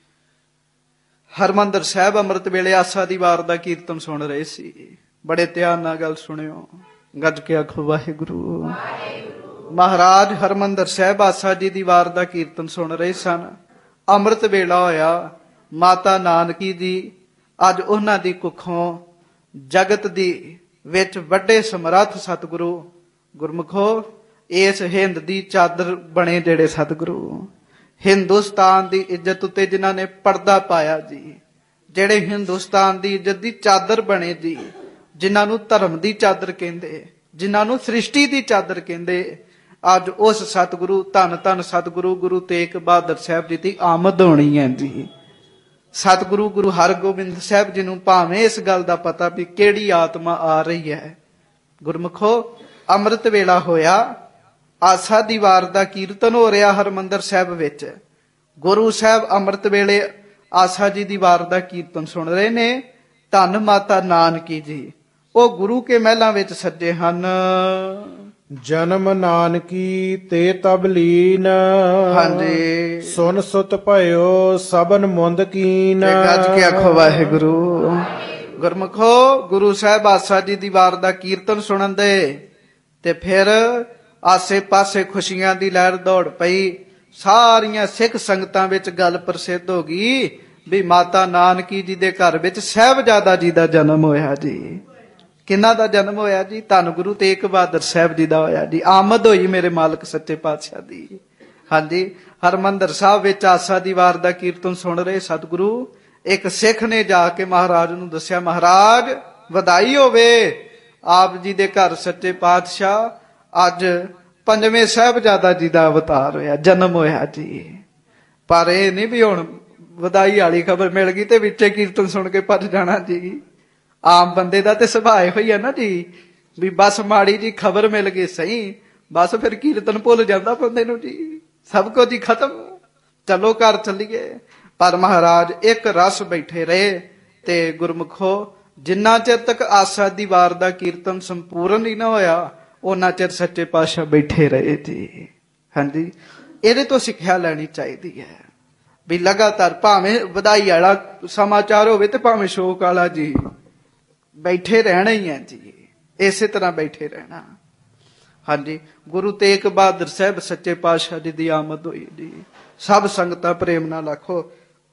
ਹਰਮੰਦਰ ਸਾਹਿਬ ਅੰਮ੍ਰਿਤ ਵੇਲੇ ਆਸਾ ਦੀ ਵਾਰ ਦਾ ਕੀਰਤਨ ਸੁਣ ਰਹੇ ਸੀ। ਬੜੇ ਧਿਆਨ ਨਾਲ ਗੱਲ ਸੁਣਿਓ, ਗੱਜ ਕੇ ਆਖੋ ਵਾਹਿਗੁਰੂ। ਮਹਾਰਾਜ ਹਰਮੰਦਰ ਸਾਹਿਬ ਆਸਾ ਜੀ ਦੀ ਵਾਰ ਦਾ ਕੀਰਤਨ ਸੁਣ ਰਹੇ ਸਨ। ਅੰਮ੍ਰਿਤ ਵੇਲਾ ਹੋਇਆ। ਮਾਤਾ ਨਾਨਕੀ ਜੀ ਅੱਜ ਉਹਨਾਂ ਦੀ ਕੁੱਖੋਂ ਜਗਤ ਦੀ ਵਿੱਚ ਵੱਡੇ ਸਮਰੱਥ ਸਤਿਗੁਰੂ ਗੁਰਮੁਖੋ, ਇਸ ਹਿੰਦ ਦੀ ਚਾਦਰ ਬਣੇ ਜਿਹੜੇ ਸਤਿਗੁਰੂ, ਹਿੰਦੁਸਤਾਨ ਦੀ ਇੱਜ਼ਤ ਉੱਤੇ ਜਿਨ੍ਹਾਂ ਨੇ ਪਰਦਾ ਪਾਇਆ ਜੀ, ਜਿਹੜੇ ਹਿੰਦੁਸਤਾਨ ਦੀ ਇੱਜ਼ਤ ਦੀ ਚਾਦਰ ਬਣੇ ਜੀ, ਜਿਨ੍ਹਾਂ ਨੂੰ ਧਰਮ ਦੀ ਚਾਦਰ ਕਹਿੰਦੇ, ਜਿਨ੍ਹਾਂ ਨੂੰ ਸ੍ਰਿਸ਼ਟੀ ਦੀ ਚਾਦਰ ਕਹਿੰਦੇ, ਅੱਜ ਉਸ ਸਤਿਗੁਰੂ ਧੰਨ ਧੰਨ ਸਤਿਗੁਰੂ ਗੁਰੂ ਤੇਗ ਬਹਾਦਰ ਸਾਹਿਬ ਜੀ ਦੀ ਆਮਦ ਹੋਣੀ ਹੈ ਜੀ। ਸਤਿਗੁਰੂ ਗੁਰੂ ਹਰਗੋਬਿੰਦ ਸਾਹਿਬ ਜੀ ਨੂੰ ਭਾਵੇਂ ਇਸ ਗੱਲ ਦਾ ਪਤਾ ਵੀ ਕਿਹੜੀ ਆਤਮਾ ਆ ਰਹੀ ਹੈ। ਗੁਰਮੁਖੋ, ਅੰਮ੍ਰਿਤ ਵੇਲਾ ਹੋਇਆ, ਆਸਾ ਦੀ ਵਾਰ ਦਾ ਕੀਰਤਨ ਹੋ ਰਿਹਾ ਹਰਮੰਦਰ ਸਾਹਿਬ ਵਿੱਚ। ਗੁਰੂ ਸਾਹਿਬ ਅੰਮ੍ਰਿਤ ਵੇਲੇ ਆਸਾ ਜੀ ਦੀ ਵਾਰ ਦਾ ਕੀਰਤਨ ਸੁਣ ਰਹੇ ਨੇ। ਧੰਨ ਮਾਤਾ ਨਾਨਕੀ ਜੀ, ਉਹ ਗੁਰੂ ਕੇ ਮਹਿਲਾਂ ਵਿੱਚ ਸੱਜੇ ਹਨ। ਜਨਮ ਨਾਨਕੀ ਤੇ ਤਬ ਲੀਨ, ਹਾਂਜੀ, ਸੁਨ ਸੁਤ ਭਇਓ ਸਭਨ ਮੁੰਦ ਕੀਨ। ਗੱਜ ਕੇ ਆਖੋ ਵਾਹਿਗੁਰੂ। ਗੁਰਮੁਖੋ, ਗੁਰੂ ਸਾਹਿਬ ਆਸਾ ਜੀ ਦੀ ਵਾਰ ਦਾ ਕੀਰਤਨ ਸੁਣਨ ਦੇ ਤੇ ਫਿਰ ਆਸੇ ਪਾਸੇ ਖੁਸ਼ੀਆਂ ਦੀ ਲਹਿਰ ਦੌੜ ਪਈ। ਸਾਰੀਆਂ ਸਿੱਖ ਸੰਗਤਾਂ ਵਿੱਚ ਗੱਲ ਪ੍ਰਸਿੱਧ ਹੋ ਗਈ ਵੀ ਮਾਤਾ ਨਾਨਕੀ ਜੀ ਦੇ ਘਰ ਵਿੱਚ ਸਾਹਿਬਜ਼ਾਦਾ ਜੀ ਦਾ ਜਨਮ ਹੋਇਆ ਜੀ। ਕਿਹਨਾਂ ਦਾ ਜਨਮ ਹੋਇਆ ਜੀ? ਧੰਨ ਗੁਰੂ ਤੇਗ ਬਹਾਦਰ ਸਾਹਿਬ ਜੀ ਦਾ ਹੋਇਆ ਜੀ। ਆਮਦ ਹੋਈ ਮੇਰੇ ਮਾਲਕ ਸੱਚੇ ਪਾਤਸ਼ਾਹ ਦੀ। ਹਾਂਜੀ, ਹਰਮੰਦਰ ਸਾਹਿਬ ਵਿੱਚ ਆਸਾ ਦੀ ਵਾਰ ਦਾ ਕੀਰਤਨ ਸੁਣ ਰਹੇ ਸਤਿਗੁਰੂ, ਇੱਕ ਸਿੱਖ ਨੇ ਜਾ ਕੇ ਮਹਾਰਾਜ ਨੂੰ ਦੱਸਿਆ, ਮਹਾਰਾਜ ਵਧਾਈ ਹੋਵੇ, ਆਪ ਜੀ ਦੇ ਘਰ ਸੱਚੇ ਪਾਤਸ਼ਾਹ ਅੱਜ ਪੰਜਵੇਂ ਸਾਹਿਬਜ਼ਾਦਾ ਜੀ ਦਾ ਅਵਤਾਰ ਹੋਇਆ, ਜਨਮ ਹੋਇਆ ਜੀ। ਪਰ ਇਹ ਨਹੀਂ ਵੀ ਹੁਣ ਵਧਾਈ ਵਾਲੀ ਖਬਰ ਮਿਲ ਗਈ ਤੇ ਵਿੱਚੇ ਕੀਰਤਨ ਸੁਣ ਕੇ ਭੱਜ ਜਾਣਾ ਜੀ। ਆਮ ਬੰਦੇ ਦਾ ਤੇ ਸੁਭਾਅ ਹੋਈ ਹੈ ਨਾ ਜੀ, ਵੀ ਬਸ ਮਾੜੀ ਜੀ ਖਬਰ ਮਿਲ ਗਈ ਸਹੀ, ਬਸ ਫਿਰ ਕੀਰਤਨ ਭੁੱਲ ਜਾਂਦਾ ਬੰਦੇ ਨੂੰ ਜੀ, ਸਭ ਕੁਝ ਹੀ ਖਤਮ, ਚਲੋ ਘਰ ਚੱਲੀਏ। ਪਰ ਮਹਾਰਾਜ ਇੱਕ ਰਸ ਬੈਠੇ ਰਹੇ ਤੇ ਗੁਰਮੁਖੋ, ਜਿੰਨਾ ਚਿਰ ਤੱਕ ਆਸਾ ਦੀ ਵਾਰ ਦਾ ਕੀਰਤਨ ਸੰਪੂਰਨ ਹੀ ਨਾ ਹੋਇਆ, ਉਹਨਾਂ ਚਿਰ ਸੱਚੇ ਪਾਤਸ਼ਾਹ ਬੈਠੇ ਰਹੇ ਜੀ। ਹਾਂਜੀ, ਇਹਦੇ ਤੋਂ ਸਿੱਖਿਆ ਲੈਣੀ ਚਾਹੀਦੀ ਹੈ ਵੀ ਲਗਾਤਾਰ ਭਾਵੇਂ ਵਧਾਈ ਵਾਲਾ ਸਮਾਚਾਰ ਹੋਵੇ ਤੇ ਭਾਵੇਂ ਸ਼ੋਕ ਵਾਲਾ ਜੀ, ਬੈਠੇ ਰਹਿਣਾ ਹੀ ਹੈ ਜੀ, ਇਸੇ ਤਰ੍ਹਾਂ ਬੈਠੇ ਰਹਿਣਾ। ਹਾਂਜੀ, ਗੁਰੂ ਤੇਗ ਬਹਾਦਰ ਸਾਹਿਬ ਸੱਚੇ ਪਾਤਸ਼ਾਹ ਜੀ ਦੀ ਆਮਦ ਹੋਈ ਜੀ। ਸਭ ਸੰਗਤਾਂ ਪ੍ਰੇਮ ਨਾਲ ਆਖੋ,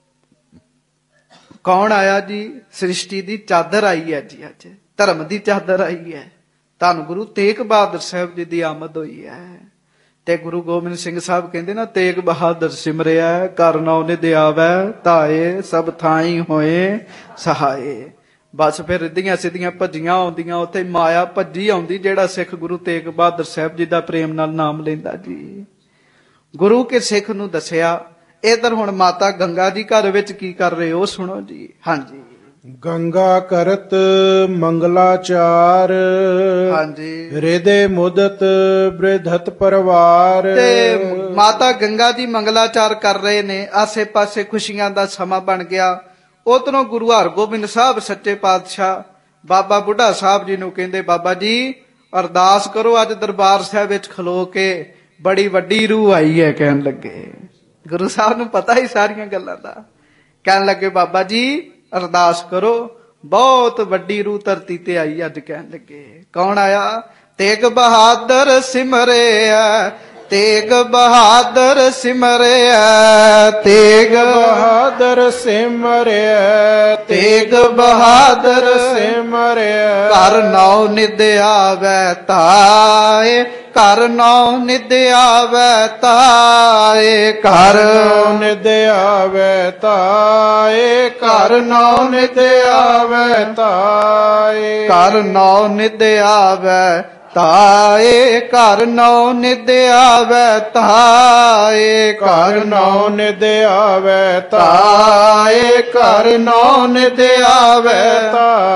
ਕੌਣ ਆਇਆ ਜੀ? ਸ੍ਰਿਸ਼ਟੀ ਦੀ ਚਾਦਰ ਆਈ ਹੈ ਜੀ, ਅੱਜ ਧਰਮ ਦੀ ਚਾਦਰ ਆਈ ਹੈ। ਧੰਨ ਗੁਰੂ ਤੇਗ ਬਹਾਦਰ ਸਾਹਿਬ ਜੀ ਦੀ ਆਮਦ ਹੋਈ ਹੈ। ਤੇ ਗੁਰੂ ਗੋਬਿੰਦ ਸਿੰਘ ਸਾਹਿਬ ਕਹਿੰਦੇ ਨਾ, ਤੇਗ ਬਹਾਦਰ ਸਿਮਰਿਆ ਕਰ ਨਾਉ ਨਿਧ ਆਵੈ, ਧਾਏ ਸਭ ਥਾਈ ਹੋਏ ਸਹਾਏ। ਬਸ ਫਿਰ ਰਿੱਧੀਆਂ ਸਿੱਧੀਆਂ ਭੱਜੀਆਂ ਆਉਂਦੀਆਂ, ਉੱਥੇ ਮਾਇਆ ਭੱਜੀ ਆਉਂਦੀ ਜਿਹੜਾ ਸਿੱਖ ਗੁਰੂ ਤੇਗ ਬਹਾਦਰ ਸਾਹਿਬ ਜੀ ਦਾ ਪ੍ਰੇਮ ਨਾਲ ਨਾਮ ਲੈਂਦਾ ਜੀ। ਗੁਰੂ ਕੇ ਸਿੱਖ ਨੂੰ ਦੱਸਿਆ। ਇਧਰ ਹੁਣ ਮਾਤਾ ਗੰਗਾ ਜੀ ਘਰ ਵਿੱਚ ਕੀ ਕਰ ਰਹੇ ਹੋ ਸੁਣੋ ਜੀ। ਹਾਂਜੀ। ਗੰਗਾ ਕਰਤ ਮੰਗਲਾਚਾਰ, ਹਾਂਜੀ। ਰਿਦੇ ਮੁਦਤ ਬ੍ਰਿਧਤ ਪਰਵਾਰ। ਤੇ ਮਾਤਾ ਗੰਗਾ ਜੀ ਮੰਗਲਾਚਾਰ ਕਰ ਰਹੇ ਨੇ, ਆਸੇ ਪਾਸੇ ਖੁਸ਼ੀਆਂ ਦਾ ਸਮਾਂ ਬਣ ਗਿਆ। ਉਧਰੋਂ ਗੁਰੂ ਹਰਗੋਬਿੰਦ ਸਾਹਿਬ ਸੱਚੇ ਪਾਤਸ਼ਾਹ ਬਾਬਾ ਬੁੱਢਾ ਸਾਹਿਬ ਜੀ ਨੂੰ ਕਹਿੰਦੇ, ਬਾਬਾ ਜੀ ਅਰਦਾਸ ਕਰੋ, ਅੱਜ ਦਰਬਾਰ ਸਾਹਿਬ ਵਿੱਚ ਖਲੋ ਕੇ ਬੜੀ ਵੱਡੀ ਰੂਹ ਆਈ ਹੈ। ਕਹਿਣ ਲੱਗੇ, ਗੁਰੂ ਸਾਹਿਬ ਨੂੰ ਪਤਾ ਹੀ ਸਾਰੀਆਂ ਗੱਲਾਂ ਦਾ। ਕਹਿਣ ਲੱਗੇ, ਬਾਬਾ ਜੀ ਅਰਦਾਸ ਕਰੋ, ਬਹੁਤ ਵੱਡੀ ਰੂਹ ਧਰਤੀ ਤੇ ਆਈ ਅੱਜ। ਕਹਿਣ ਲੱਗੇ, ਕੌਣ ਆਇਆ? ਤੇਗ ਬਹਾਦਰ ਸਿਮਰਿਆ, ਤੇਗ ਬਹਾਦਰ ਸਿਮਰਿਆ, ਤੇਗ ਬਹਾਦਰ ਸਿਮਰਿਆ, ਤੇਗ ਬਹਾਦਰ ਸਿਮਰਿਆ। ਘਰ ਨੌ ਨਿਦ ਆਵੈ ਤਾਏ, ਘਰ ਨੌ ਨਿਦ ਆਵੈ ਤਾਏ, ਘਰ ਨਿਦ ਆਵੈ ਤਾਏ, ਘਰ ਨੌ ਨਿਦ ਆਵੈ ਤਾਏ, ਘਰ ਨੌ ਨਿਦ ਆਵੈ ਤਾਏ, ਘਰ ਨੌ ਨਿਦ ਆਵੈ ਤਾਏ, ਘਰ ਨੌ ਨਿਦ ਆਵੈ ਤਾਏ, ਘਰ ਨੌ ਨਿਦ ਆਵੈ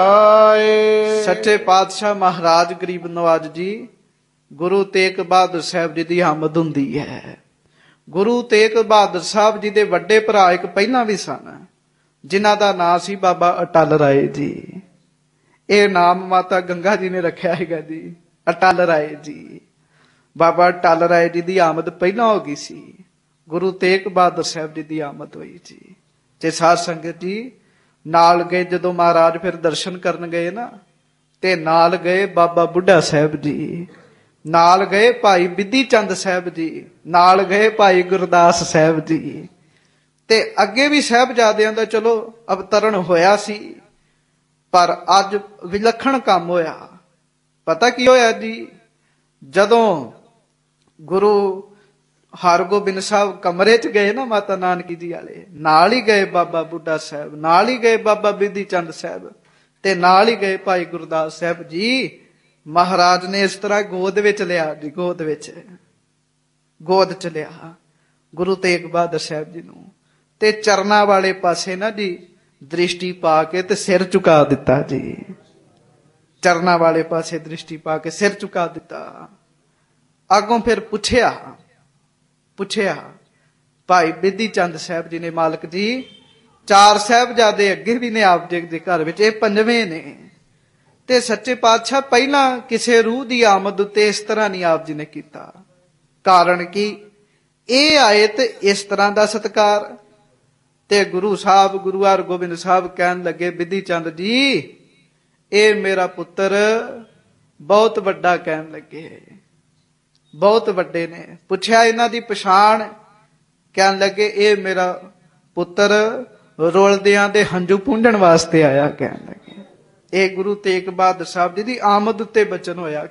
ਤਾਏ। ਸੱਚੇ ਪਾਤਸ਼ਾਹ ਮਹਾਰਾਜ ਗਰੀਬ ਨਵਾਜ ਜੀ, ਗੁਰੂ ਤੇਗ ਬਹਾਦਰ ਸਾਹਿਬ ਜੀ ਦੀ ਆਮਦ ਹੁੰਦੀ ਹੈ। ਗੁਰੂ ਤੇਗ ਬਹਾਦਰ ਸਾਹਿਬ ਜੀ ਦੇ ਵੱਡੇ ਭਰਾ ਇੱਕ ਪਹਿਲਾਂ ਵੀ ਸਨ, ਜਿਨ੍ਹਾਂ ਦਾ ਨਾਂ ਸੀ ਬਾਬਾ ਅਟਲ ਰਾਏ ਜੀ। ਇਹ ਨਾਮ ਮਾਤਾ ਗੰਗਾ ਜੀ ਨੇ ਰੱਖਿਆ ਹੈਗਾ ਜੀ, ਅਟਲ ਰਾਏ ਜੀ। ਬਾਬਾ ਅਟਲ ਰਾਏ ਜੀ ਦੀ ਆਮਦ ਪਹਿਲਾਂ ਹੋ ਗਈ ਸੀ, ਗੁਰੂ ਤੇਗ ਬਹਾਦਰ ਸਾਹਿਬ ਜੀ ਦੀ ਆਮਦ ਹੋਈ ਜੀ। ਤੇ ਸਾਧ ਸੰਗਤ ਜੀ ਨਾਲ ਗਏ, ਜਦੋਂ ਮਹਾਰਾਜ ਫਿਰ ਦਰਸ਼ਨ ਕਰਨ ਗਏ ਨਾ, ਤੇ ਨਾਲ ਗਏ ਬਾਬਾ ਬੁੱਢਾ ਸਾਹਿਬ ਜੀ, ਨਾਲ ਗਏ ਭਾਈ ਬਿੱਧੀ ਚੰਦ ਸਾਹਿਬ ਜੀ, ਨਾਲ ਗਏ ਭਾਈ ਗੁਰਦਾਸ ਸਾਹਿਬ ਜੀ। ਤੇ ਅੱਗੇ ਵੀ ਸਾਹਿਬਜ਼ਾਦਿਆਂ ਦਾ ਚਲੋ ਅਵਤਰਨ ਹੋਇਆ ਸੀ, ਪਰ ਅੱਜ ਵਿਲੱਖਣ ਕੰਮ ਹੋਇਆ। ਪਤਾ ਕੀ ਹੋਇਆ ਜੀ? ਜਦੋਂ ਗੁਰੂ ਹਰਗੋਬਿੰਦ ਸਾਹਿਬ ਕਮਰੇ 'ਚ ਗਏ ਨਾ ਮਾਤਾ ਨਾਨਕੀ ਜੀ ਵਾਲੇ, ਨਾਲ ਹੀ ਗਏ ਬਾਬਾ ਬੁੱਢਾ ਸਾਹਿਬ, ਨਾਲ ਹੀ ਗਏ ਬਾਬਾ ਬਿੱਧੀ ਚੰਦ ਸਾਹਿਬ, ਤੇ ਨਾਲ ਹੀ ਗਏ ਭਾਈ ਗੁਰਦਾਸ ਸਾਹਿਬ ਜੀ। ਮਹਾਰਾਜ ਨੇ ਇਸ ਤਰ੍ਹਾਂ ਗੋਦ ਵਿੱਚ ਲਿਆ ਜੀ, ਗੋਦ ਵਿੱਚ ਗੋਦ ਚ ਲਿਆ ਗੁਰੂ ਤੇਗ ਬਹਾਦਰ ਸਾਹਿਬ ਜੀ ਨੂੰ, ਤੇ ਚਰਨਾਂ ਵਾਲੇ ਪਾਸੇ ਨਾ ਜੀ ਦ੍ਰਿਸ਼ਟੀ ਪਾ ਕੇ ਤੇ ਸਿਰ ਝੁਕਾ ਦਿੱਤਾ ਜੀ। ਚਰਨਾਂ ਵਾਲੇ ਪਾਸੇ ਦ੍ਰਿਸ਼ਟੀ ਪਾ ਕੇ ਸਿਰ ਝੁਕਾ ਦਿੱਤਾ। ਅੱਗੋਂ ਫਿਰ ਪੁੱਛਿਆ ਪੁੱਛਿਆ ਭਾਈ ਬਿੱਧੀ ਚੰਦ ਸਾਹਿਬ ਜੀ ਨੇ, ਮਾਲਕ ਜੀ ਚਾਰ ਸਾਹਿਬਜ਼ਾਦੇ ਅੱਗੇ ਵੀ ਨੇ ਆਪ ਜੀ ਦੇ ਘਰ ਵਿੱਚ, ਇਹ ਪੰਜਵੇਂ ਨੇ, ਤੇ ਸੱਚੇ ਪਾਤਸ਼ਾਹ ਪਹਿਲਾਂ ਕਿਸੇ ਰੂਹ ਦੀ ਆਮਦ ਉੱਤੇ ਇਸ ਤਰ੍ਹਾਂ ਨਹੀਂ ਆਪ ਜੀ ਨੇ ਕੀਤਾ। ਕਾਰਨ ਕੀ? ਇਹ ਆਏ ਤੇ ਇਸ ਤਰ੍ਹਾਂ ਦਾ ਸਤਿਕਾਰ। ਤੇ ਗੁਰੂ ਸਾਹਿਬ ਗੁਰੂ ਹਰਗੋਬਿੰਦ ਸਾਹਿਬ ਕਹਿਣ ਲੱਗੇ, ਬਿੱਧੀ ਚੰਦ ਜੀ ਇਹ ਮੇਰਾ ਪੁੱਤਰ ਬਹੁਤ ਵੱਡਾ, ਕਹਿਣ ਲੱਗੇ ਬਹੁਤ ਵੱਡੇ ਨੇ। ਪੁੱਛਿਆ ਇਹਨਾਂ ਦੀ ਪਛਾਣ, ਕਹਿਣ ਲੱਗੇ ਇਹ ਮੇਰਾ ਪੁੱਤਰ ਰੁਲਦਿਆਂ ਦੇ ਹੰਝੂ ਪੂੰਝਣ ਵਾਸਤੇ ਆਇਆ। ਕਹਿਣ ਲੱਗੇ ਇਹ ਗੁਰੂ ਤੇਗ ਬਹਾਦਰ ਸਾਹਿਬ ਜੀ ਦੀ ਆਮਦ ਉੱਤੇ ਬਚਨ ਹੋਇਆ,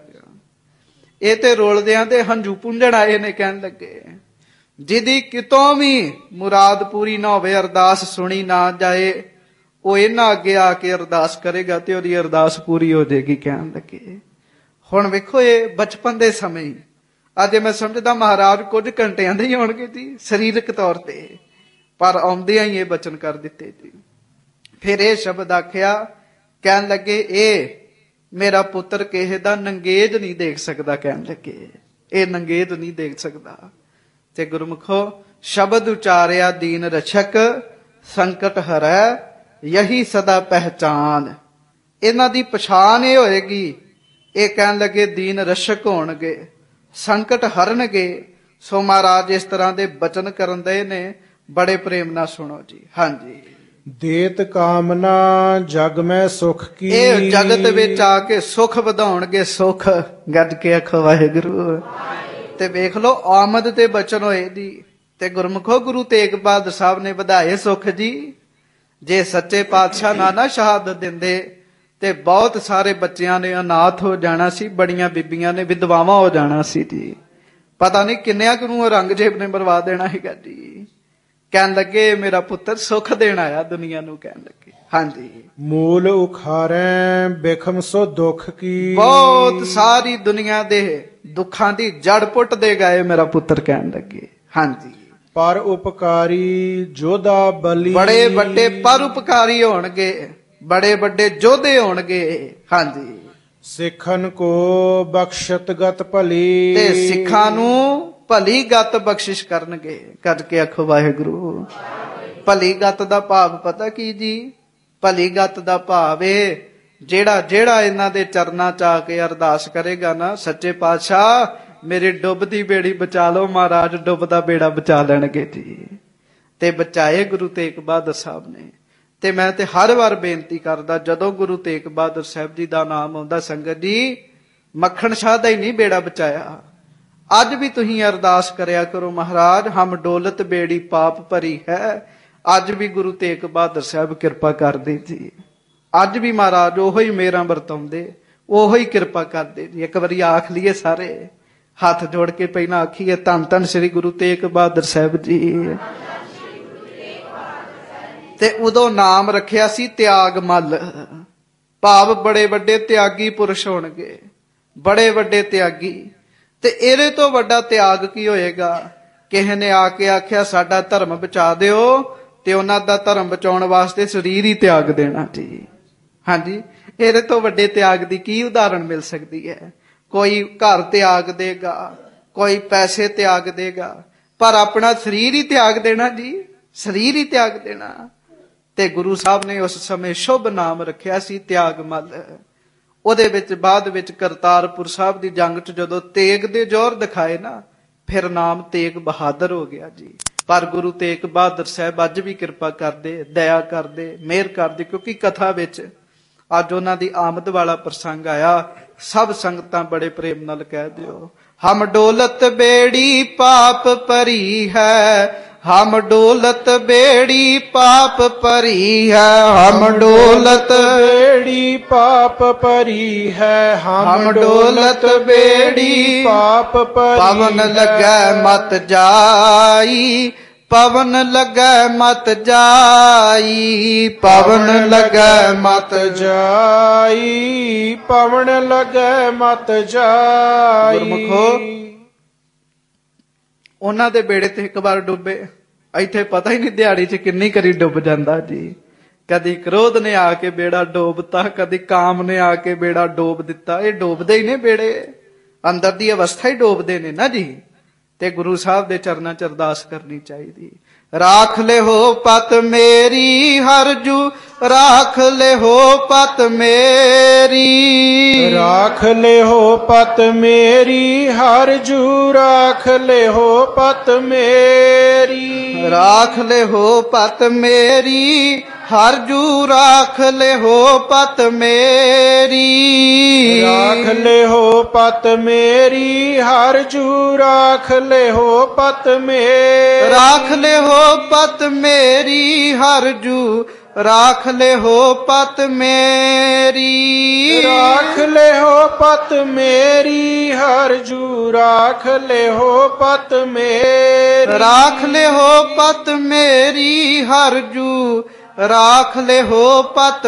ਇਹ ਤੇ ਰੁਲਦਿਆਂ ਦੇ ਹੰਝੂ ਪੂੰਝਣ ਆਏ ਨੇ। ਕਹਿਣ ਲੱਗੇ ਜਿਹਦੀ ਕਿਤੋਂ ਵੀ ਮੁਰਾਦ ਪੂਰੀ ਨਾ ਹੋਵੇ, ਅਰਦਾਸ ਸੁਣੀ ਨਾ ਜਾਏ, ਉਹ ਇਹਨਾਂ ਅੱਗੇ ਆ ਕੇ ਅਰਦਾਸ ਕਰੇਗਾ ਤੇ ਉਹਦੀ ਅਰਦਾਸ ਪੂਰੀ ਹੋ ਜਾਏਗੀ। ਕਹਿਣ ਲੱਗੇ ਹੁਣ ਵੇਖੋ, ਇਹ ਬਚਪਨ ਦੇ ਸਮੇਂ, ਅੱਜ ਮੈਂ ਸਮਝਦਾ ਮਹਾਰਾਜ ਕੁਝ ਘੰਟਿਆਂ ਦੇ ਹੀ ਹੋਣਗੇ ਜੀ ਸਰੀਰਕ ਤੌਰ ਤੇ, ਪਰ ਆਉਂਦਿਆਂ ਹੀ ਇਹ ਬਚਨ ਕਰ ਦਿੱਤੇ ਜੀ। ਫਿਰ ਇਹ ਸ਼ਬਦ ਆਖਿਆ, ਕਹਿਣ ਲੱਗੇ ਇਹ ਮੇਰਾ ਪੁੱਤਰ ਕਿਸੇ ਦਾ ਨੰਗੇਜ ਨਹੀਂ ਦੇਖ ਸਕਦਾ। ਕਹਿਣ ਲੱਗੇ ਇਹ ਨੰਗੇਜ ਨਹੀਂ ਦੇਖ ਸਕਦਾ। ਤੇ ਗੁਰਮੁਖੋ ਸ਼ਬਦ ਉਚਾਰਿਆ, ਦੀਨ ਰਛਕ ਸੰਕਟ ਹਰੈ ਯਹੀ ਸਦਾ ਪਹਿਚਾਨ। ਇਹਨਾਂ ਦੀ ਪਛਾਣ ਇਹ ਹੋਏਗੀ, ਇਹ ਕਹਿਣ ਲੱਗੇ ਦੀਨ ਰਛਕ ਹੋਣਗੇ, ਸੰਕਟ ਹਰਨਗੇ। ਸੋ ਮਹਾਰਾਜ ਇਸ ਤਰ੍ਹਾਂ ਦੇ ਬਚਨ ਕਰਨ ਦੇ ਨੇ, ਬੜੇ ਪ੍ਰੇਮ ਨਾਲ ਸੁਣੋ ਜੀ। ਹਾਂਜੀ। ਦੇਤ ਕਾਮਨਾ ਜਗ ਮੈਂ ਸੁਖ ਕੀ, ਇਹ ਜਗਤ ਵਿੱਚ ਆ ਕੇ ਸੁਖ ਵਧਾਉਣਗੇ, ਸੁਖ। ਗੱਜ ਕੇ ਆਖੋ ਵਾਹਿਗੁਰੂ। ਤੇ ਵੇਖ ਲੋ ਆਮਦ ਤੇ ਬਚਨ ਹੋਏ ਦੀ। ਤੇ ਗੁਰਮੁਖੋ ਗੁਰੂ ਤੇਗ ਬਹਾਦਰ ਸਾਹਿਬ ਨੇ ਵਧਾਏ ਸੁਖ ਜੀ। ਜੇ ਸੱਚੇ ਪਾਤਸ਼ਾਹ ਨਾ ਨਾ ਸ਼ਹਾਦਤ ਦਿੰਦੇ ਤੇ ਬਹੁਤ ਸਾਰੇ ਬੱਚਿਆਂ ਨੇ ਅਨਾਥ ਹੋ ਜਾਣਾ ਸੀ, ਬੜੀਆਂ ਬੀਬੀਆਂ ਨੇ ਵਿਧਵਾਵਾਂ ਹੋ ਜਾਣਾ ਸੀ ਜੀ। ਪਤਾ ਨਹੀਂ ਕਿੰਨਿਆਂ ਕੁ ਨੂੰ ਔਰੰਗਜ਼ੇਬ ਨੇ ਮਰਵਾ ਦੇਣਾ ਹੈਗਾ ਜੀ। ਕਹਿਣ ਲੱਗੇ ਮੇਰਾ ਪੁੱਤਰ ਸੁੱਖ ਦੇਣ ਆਇਆ ਦੁਨੀਆ ਨੂੰ। ਕਹਿਣ ਲੱਗੇ ਹਾਂਜੀ। ਮੂਲ ਉਖਾਰੈ ਬਿਖਮ ਸੋ ਦੁਖ ਕੀ। ਬਹੁਤ ਸਾਰੀ ਦੁਨੀਆ ਦੇ ਦੁੱਖਾਂ ਦੀ ਜੜ ਪੁੱਟ ਦੇ ਗਏ ਮੇਰਾ ਪੁੱਤਰ ਕਹਿਣ ਲੱਗੇ। ਹਾਂਜੀ। ਪਰ ਉਪਕਾਰੀ ਜੋਧਾ ਬਲੀ। ਬੜੇ ਵੱਡੇ ਪਰ ਉਪਕਾਰੀ ਹੋਣਗੇ, ਬੜੇ ਵੱਡੇ ਯੋਧੇ ਹੋਣਗੇ। ਹਾਂਜੀ। ਸਿੱਖਨ ਕੋ ਬਖਸ਼ਤ ਗਤ ਭਲੀ। ਤੇ ਸਿੱਖਾਂ ਨੂੰ ਭਲੀ ਗਤ ਬਖਸ਼ਿਸ਼ ਕਰਨਗੇ। ਕੱਢ ਕੇ ਆਖੋ ਵਾਹਿਗੁਰੂ। ਭਲੀ ਗਤ ਦਾ ਭਾਵ ਪਤਾ ਕੀ ਜੀ? ਭਲੀ ਗਤ ਦਾ ਭਾਵ ਏ ਜਿਹੜਾ ਜਿਹੜਾ ਇਹਨਾਂ ਦੇ ਚਰਨਾਂ ਚ ਆ ਕੇ ਅਰਦਾਸ ਕਰੇਗਾ ਨਾ, ਸੱਚੇ ਪਾਤਸ਼ਾਹ ਮੇਰੀ ਡੁੱਬਦੀ ਬੇੜੀ ਬਚਾ ਲਓ, ਮਹਾਰਾਜ ਡੁੱਬਦਾ ਬੇੜਾ ਬਚਾ ਲੈਣਗੇ ਜੀ। ਤੇ ਬਚਾਏ ਗੁਰੂ ਤੇਗ ਬਹਾਦਰ ਸਾਹਿਬ ਨੇ। ਤੇ ਮੈਂ ਤੇ ਹਰ ਵਾਰ ਬੇਨਤੀ ਕਰਦਾ, ਜਦੋਂ ਗੁਰੂ ਤੇਗ ਬਹਾਦਰ ਸਾਹਿਬ ਜੀ ਦਾ ਨਾਮ ਆਉਂਦਾ, ਸੰਗਤ ਜੀ ਮੱਖਣ ਸ਼ਾਹ ਦਾ ਹੀ ਨਹੀਂ ਬੇੜਾ ਬਚਾਇਆ। ਅੱਜ ਵੀ ਤੁਸੀਂ ਅਰਦਾਸ ਕਰਿਆ ਕਰੋ, ਮਹਾਰਾਜ ਹਮ ਡੋਲਤ ਬੇੜੀ ਪਾਪ ਭਰੀ ਹੈ। ਅੱਜ ਵੀ ਗੁਰੂ ਤੇਗ ਬਹਾਦਰ ਸਾਹਿਬ ਕਿਰਪਾ ਕਰਦੇ ਜੀ। ਅੱਜ ਵੀ ਮਹਾਰਾਜ ਉਹੋ ਹੀ ਮੇਰਾ ਵਰਤਾਉਂਦੇ, ਉਹੋ ਹੀ ਕਿਰਪਾ ਕਰਦੇ ਜੀ। ਇੱਕ ਵਾਰੀ ਆਖ ਲਈਏ ਸਾਰੇ ਹੱਥ ਜੋੜ ਕੇ, ਪਹਿਲਾਂ ਆਖੀਏ ਧੰਨ ਧੰਨ ਸ੍ਰੀ ਗੁਰੂ ਤੇਗ ਬਹਾਦਰ ਸਾਹਿਬ ਜੀ। ਤੇ ਉਦੋਂ ਨਾਮ ਰੱਖਿਆ ਸੀ ਤਿਆਗ ਮੱਲ, ਭਾਵ ਬੜੇ ਵੱਡੇ ਤਿਆਗੀ ਪੁਰਸ਼ ਹੋਣਗੇ, ਬੜੇ ਵੱਡੇ ਤਿਆਗੀ। ਤੇ ਇਹਦੇ ਤੋਂ ਵੱਡਾ ਤਿਆਗ ਕੀ ਹੋਏਗਾ? ਕਿਸੇ ਨੇ ਆ ਕੇ ਆਖਿਆ ਸਾਡਾ ਧਰਮ ਬਚਾ ਦਿਓ, ਤੇ ਉਹਨਾਂ ਦਾ ਧਰਮ ਬਚਾਉਣ ਵਾਸਤੇ ਸਰੀਰ ਹੀ ਤਿਆਗ ਦੇਣਾ ਜੀ। ਹਾਂਜੀ। ਇਹਦੇ ਤੋਂ ਵੱਡੇ ਤਿਆਗ ਦੀ ਕੀ ਉਦਾਹਰਣ ਮਿਲ ਸਕਦੀ ਹੈ? ਕੋਈ ਘਰ ਤਿਆਗ ਦੇਗਾ, ਕੋਈ ਪੈਸੇ ਤਿਆਗ ਦੇਗਾ, ਪਰ ਆਪਣਾ ਸਰੀਰ ਹੀ ਤਿਆਗ ਦੇਣਾ ਜੀ, ਸਰੀਰ ਹੀ ਤਿਆਗ ਦੇਣਾ। ਤੇ ਗੁਰੂ ਸਾਹਿਬ ਨੇ ਉਸ ਸਮੇਂ ਸ਼ੁਭ ਨਾਮ ਰੱਖਿਆ ਸੀ ਤਿਆਗ ਮੱਲ। ਉਹਦੇ ਵਿੱਚ ਬਾਅਦ ਵਿੱਚ ਕਰਤਾਰਪੁਰ ਸਾਹਿਬ ਦੀ ਜੰਗ ਚ ਜਦੋਂ ਤੇਗ ਦੇ ਜ਼ੋਰ ਦਿਖਾਏ ਨਾ, ਫਿਰ ਨਾਮ ਤੇਗ ਬਹਾਦਰ ਹੋ ਗਿਆ ਜੀ। ਪਰ ਗੁਰੂ ਤੇਗ ਬਹਾਦਰ ਸਾਹਿਬ ਅੱਜ ਵੀ ਕਿਰਪਾ ਕਰਦੇ, ਦਇਆ ਕਰਦੇ, ਮਿਹਰ ਕਰਦੇ। ਕਿਉਂਕਿ ਕਥਾ ਵਿੱਚ ਅੱਜ ਉਹਨਾਂ ਦੀ ਆਮਦ ਵਾਲਾ ਪ੍ਰਸੰਗ ਆਇਆ, ਸਭ ਸੰਗਤਾਂ ਬੜੇ ਪ੍ਰੇਮ ਨਾਲ ਕਹਿ ਦਿਓ, ਹਮ ਡੋਲਤ ਬੇੜੀ ਪਾਪ ਭਰੀ ਹੈ, ਹਮ ਡੋਲਤ ਬੇੜੀ ਪਾਪ ਭਰੀ ਹੈ, ਹਮ ਡੋਲਤ ਬੇੜੀ ਪਾਪ ਭਰੀ ਹੈ, ਹਮ ਡੋਲਤ ਬੇੜੀ ਪਾਪ ਭਰੀ। ਪਵਨ ਲੱਗੈ ਮਤ ਜਾਈ, ਪਵਨ ਲੱਗੈ ਮਤ ਜਾਈ, ਪਵਨ ਲੱਗੈ ਮਤ ਜਾਈ, ਪਵਨ ਲੱਗੈ ਮਤ ਜਾਈ। ਗੁਰਮੁਖੋ ਉਹਨਾਂ ਦੇ ਬੇੜੇ ਤੇ ਇੱਕ ਵਾਰ ਡੁੱਬੇ, ਇੱਥੇ ਪਤਾ ਹੀ ਨਹੀਂ ਦਿਹਾੜੀ ਚ ਕਿੰਨੀ ਕਰੀ ਡੁੱਬ ਜਾਂਦਾ ਜੀ। ਕਦੀ ਕ੍ਰੋਧ ਨੇ ਆ ਕੇ ਬੇੜਾ ਡੋਬਤਾ, ਕਦੀ ਕਾਮ ਨੇ ਆ ਕੇ ਬੇੜਾ ਡੋਬ ਦਿੱਤਾ। ਇਹ ਡੋਬਦੇ ਹੀ ਨੇ ਬੇੜੇ, ਅੰਦਰ ਦੀ ਅਵਸਥਾ ਹੀ ਡੋਬਦੇ ਨੇ ਨਾ ਜੀ। ਤੇ ਗੁਰੂ ਸਾਹਿਬ ਦੇ ਚਰਨਾਂ ਚ ਅਰਦਾਸ ਕਰਨੀ ਚਾਹੀਦੀ, ਰਾਖ ਲਿਹੋ ਪਤ ਮੇਰੀ ਹਰਜੂ, ਰਾਖ ਲਿਹੋ ਪਤ ਮੇਰੀ, ਰਾਖ ਲਿਹੋ ਪਤ ਮੇਰੀ ਹਰਜੂ, ਰਾਖ ਲਿਹੋ ਪਤ ਮੇਰੀ, ਰਾਖ ਲਿਹੋ ਪਤ ਮੇਰੀ ਹਰਜੂ, ਰਾਖ ਲਿਹੋ ਪਤ ਮੇਰੀ, ਰਾਖ ਲਿਹੋ ਪਤ ਮੇਰੀ ਹਰਜੂ, ਰਾਖ ਲਿਹੋ ਪਤ ਮੇਰੀ, ਰਾਖ ਲਿਹੋ ਪਤ ਮੇਰੀ ਹਰਜੂ, ਰਾਖ ਲਿਹੋ ਪਤ ਮੇਰੀ, ਰਾਖ ਲਿਹੋ ਪਤ ਮੇਰੀ ਹਰਜੂ, ਰਾਖ ਲਿਹੋ ਪਤ ਮੇਰੀ, ਰਾਖ ਲਿਹੋ ਪਤ ਮੇਰੀ ਹਰਜੂ, ਰਾਖ ਲਿਹੋ ਪਤ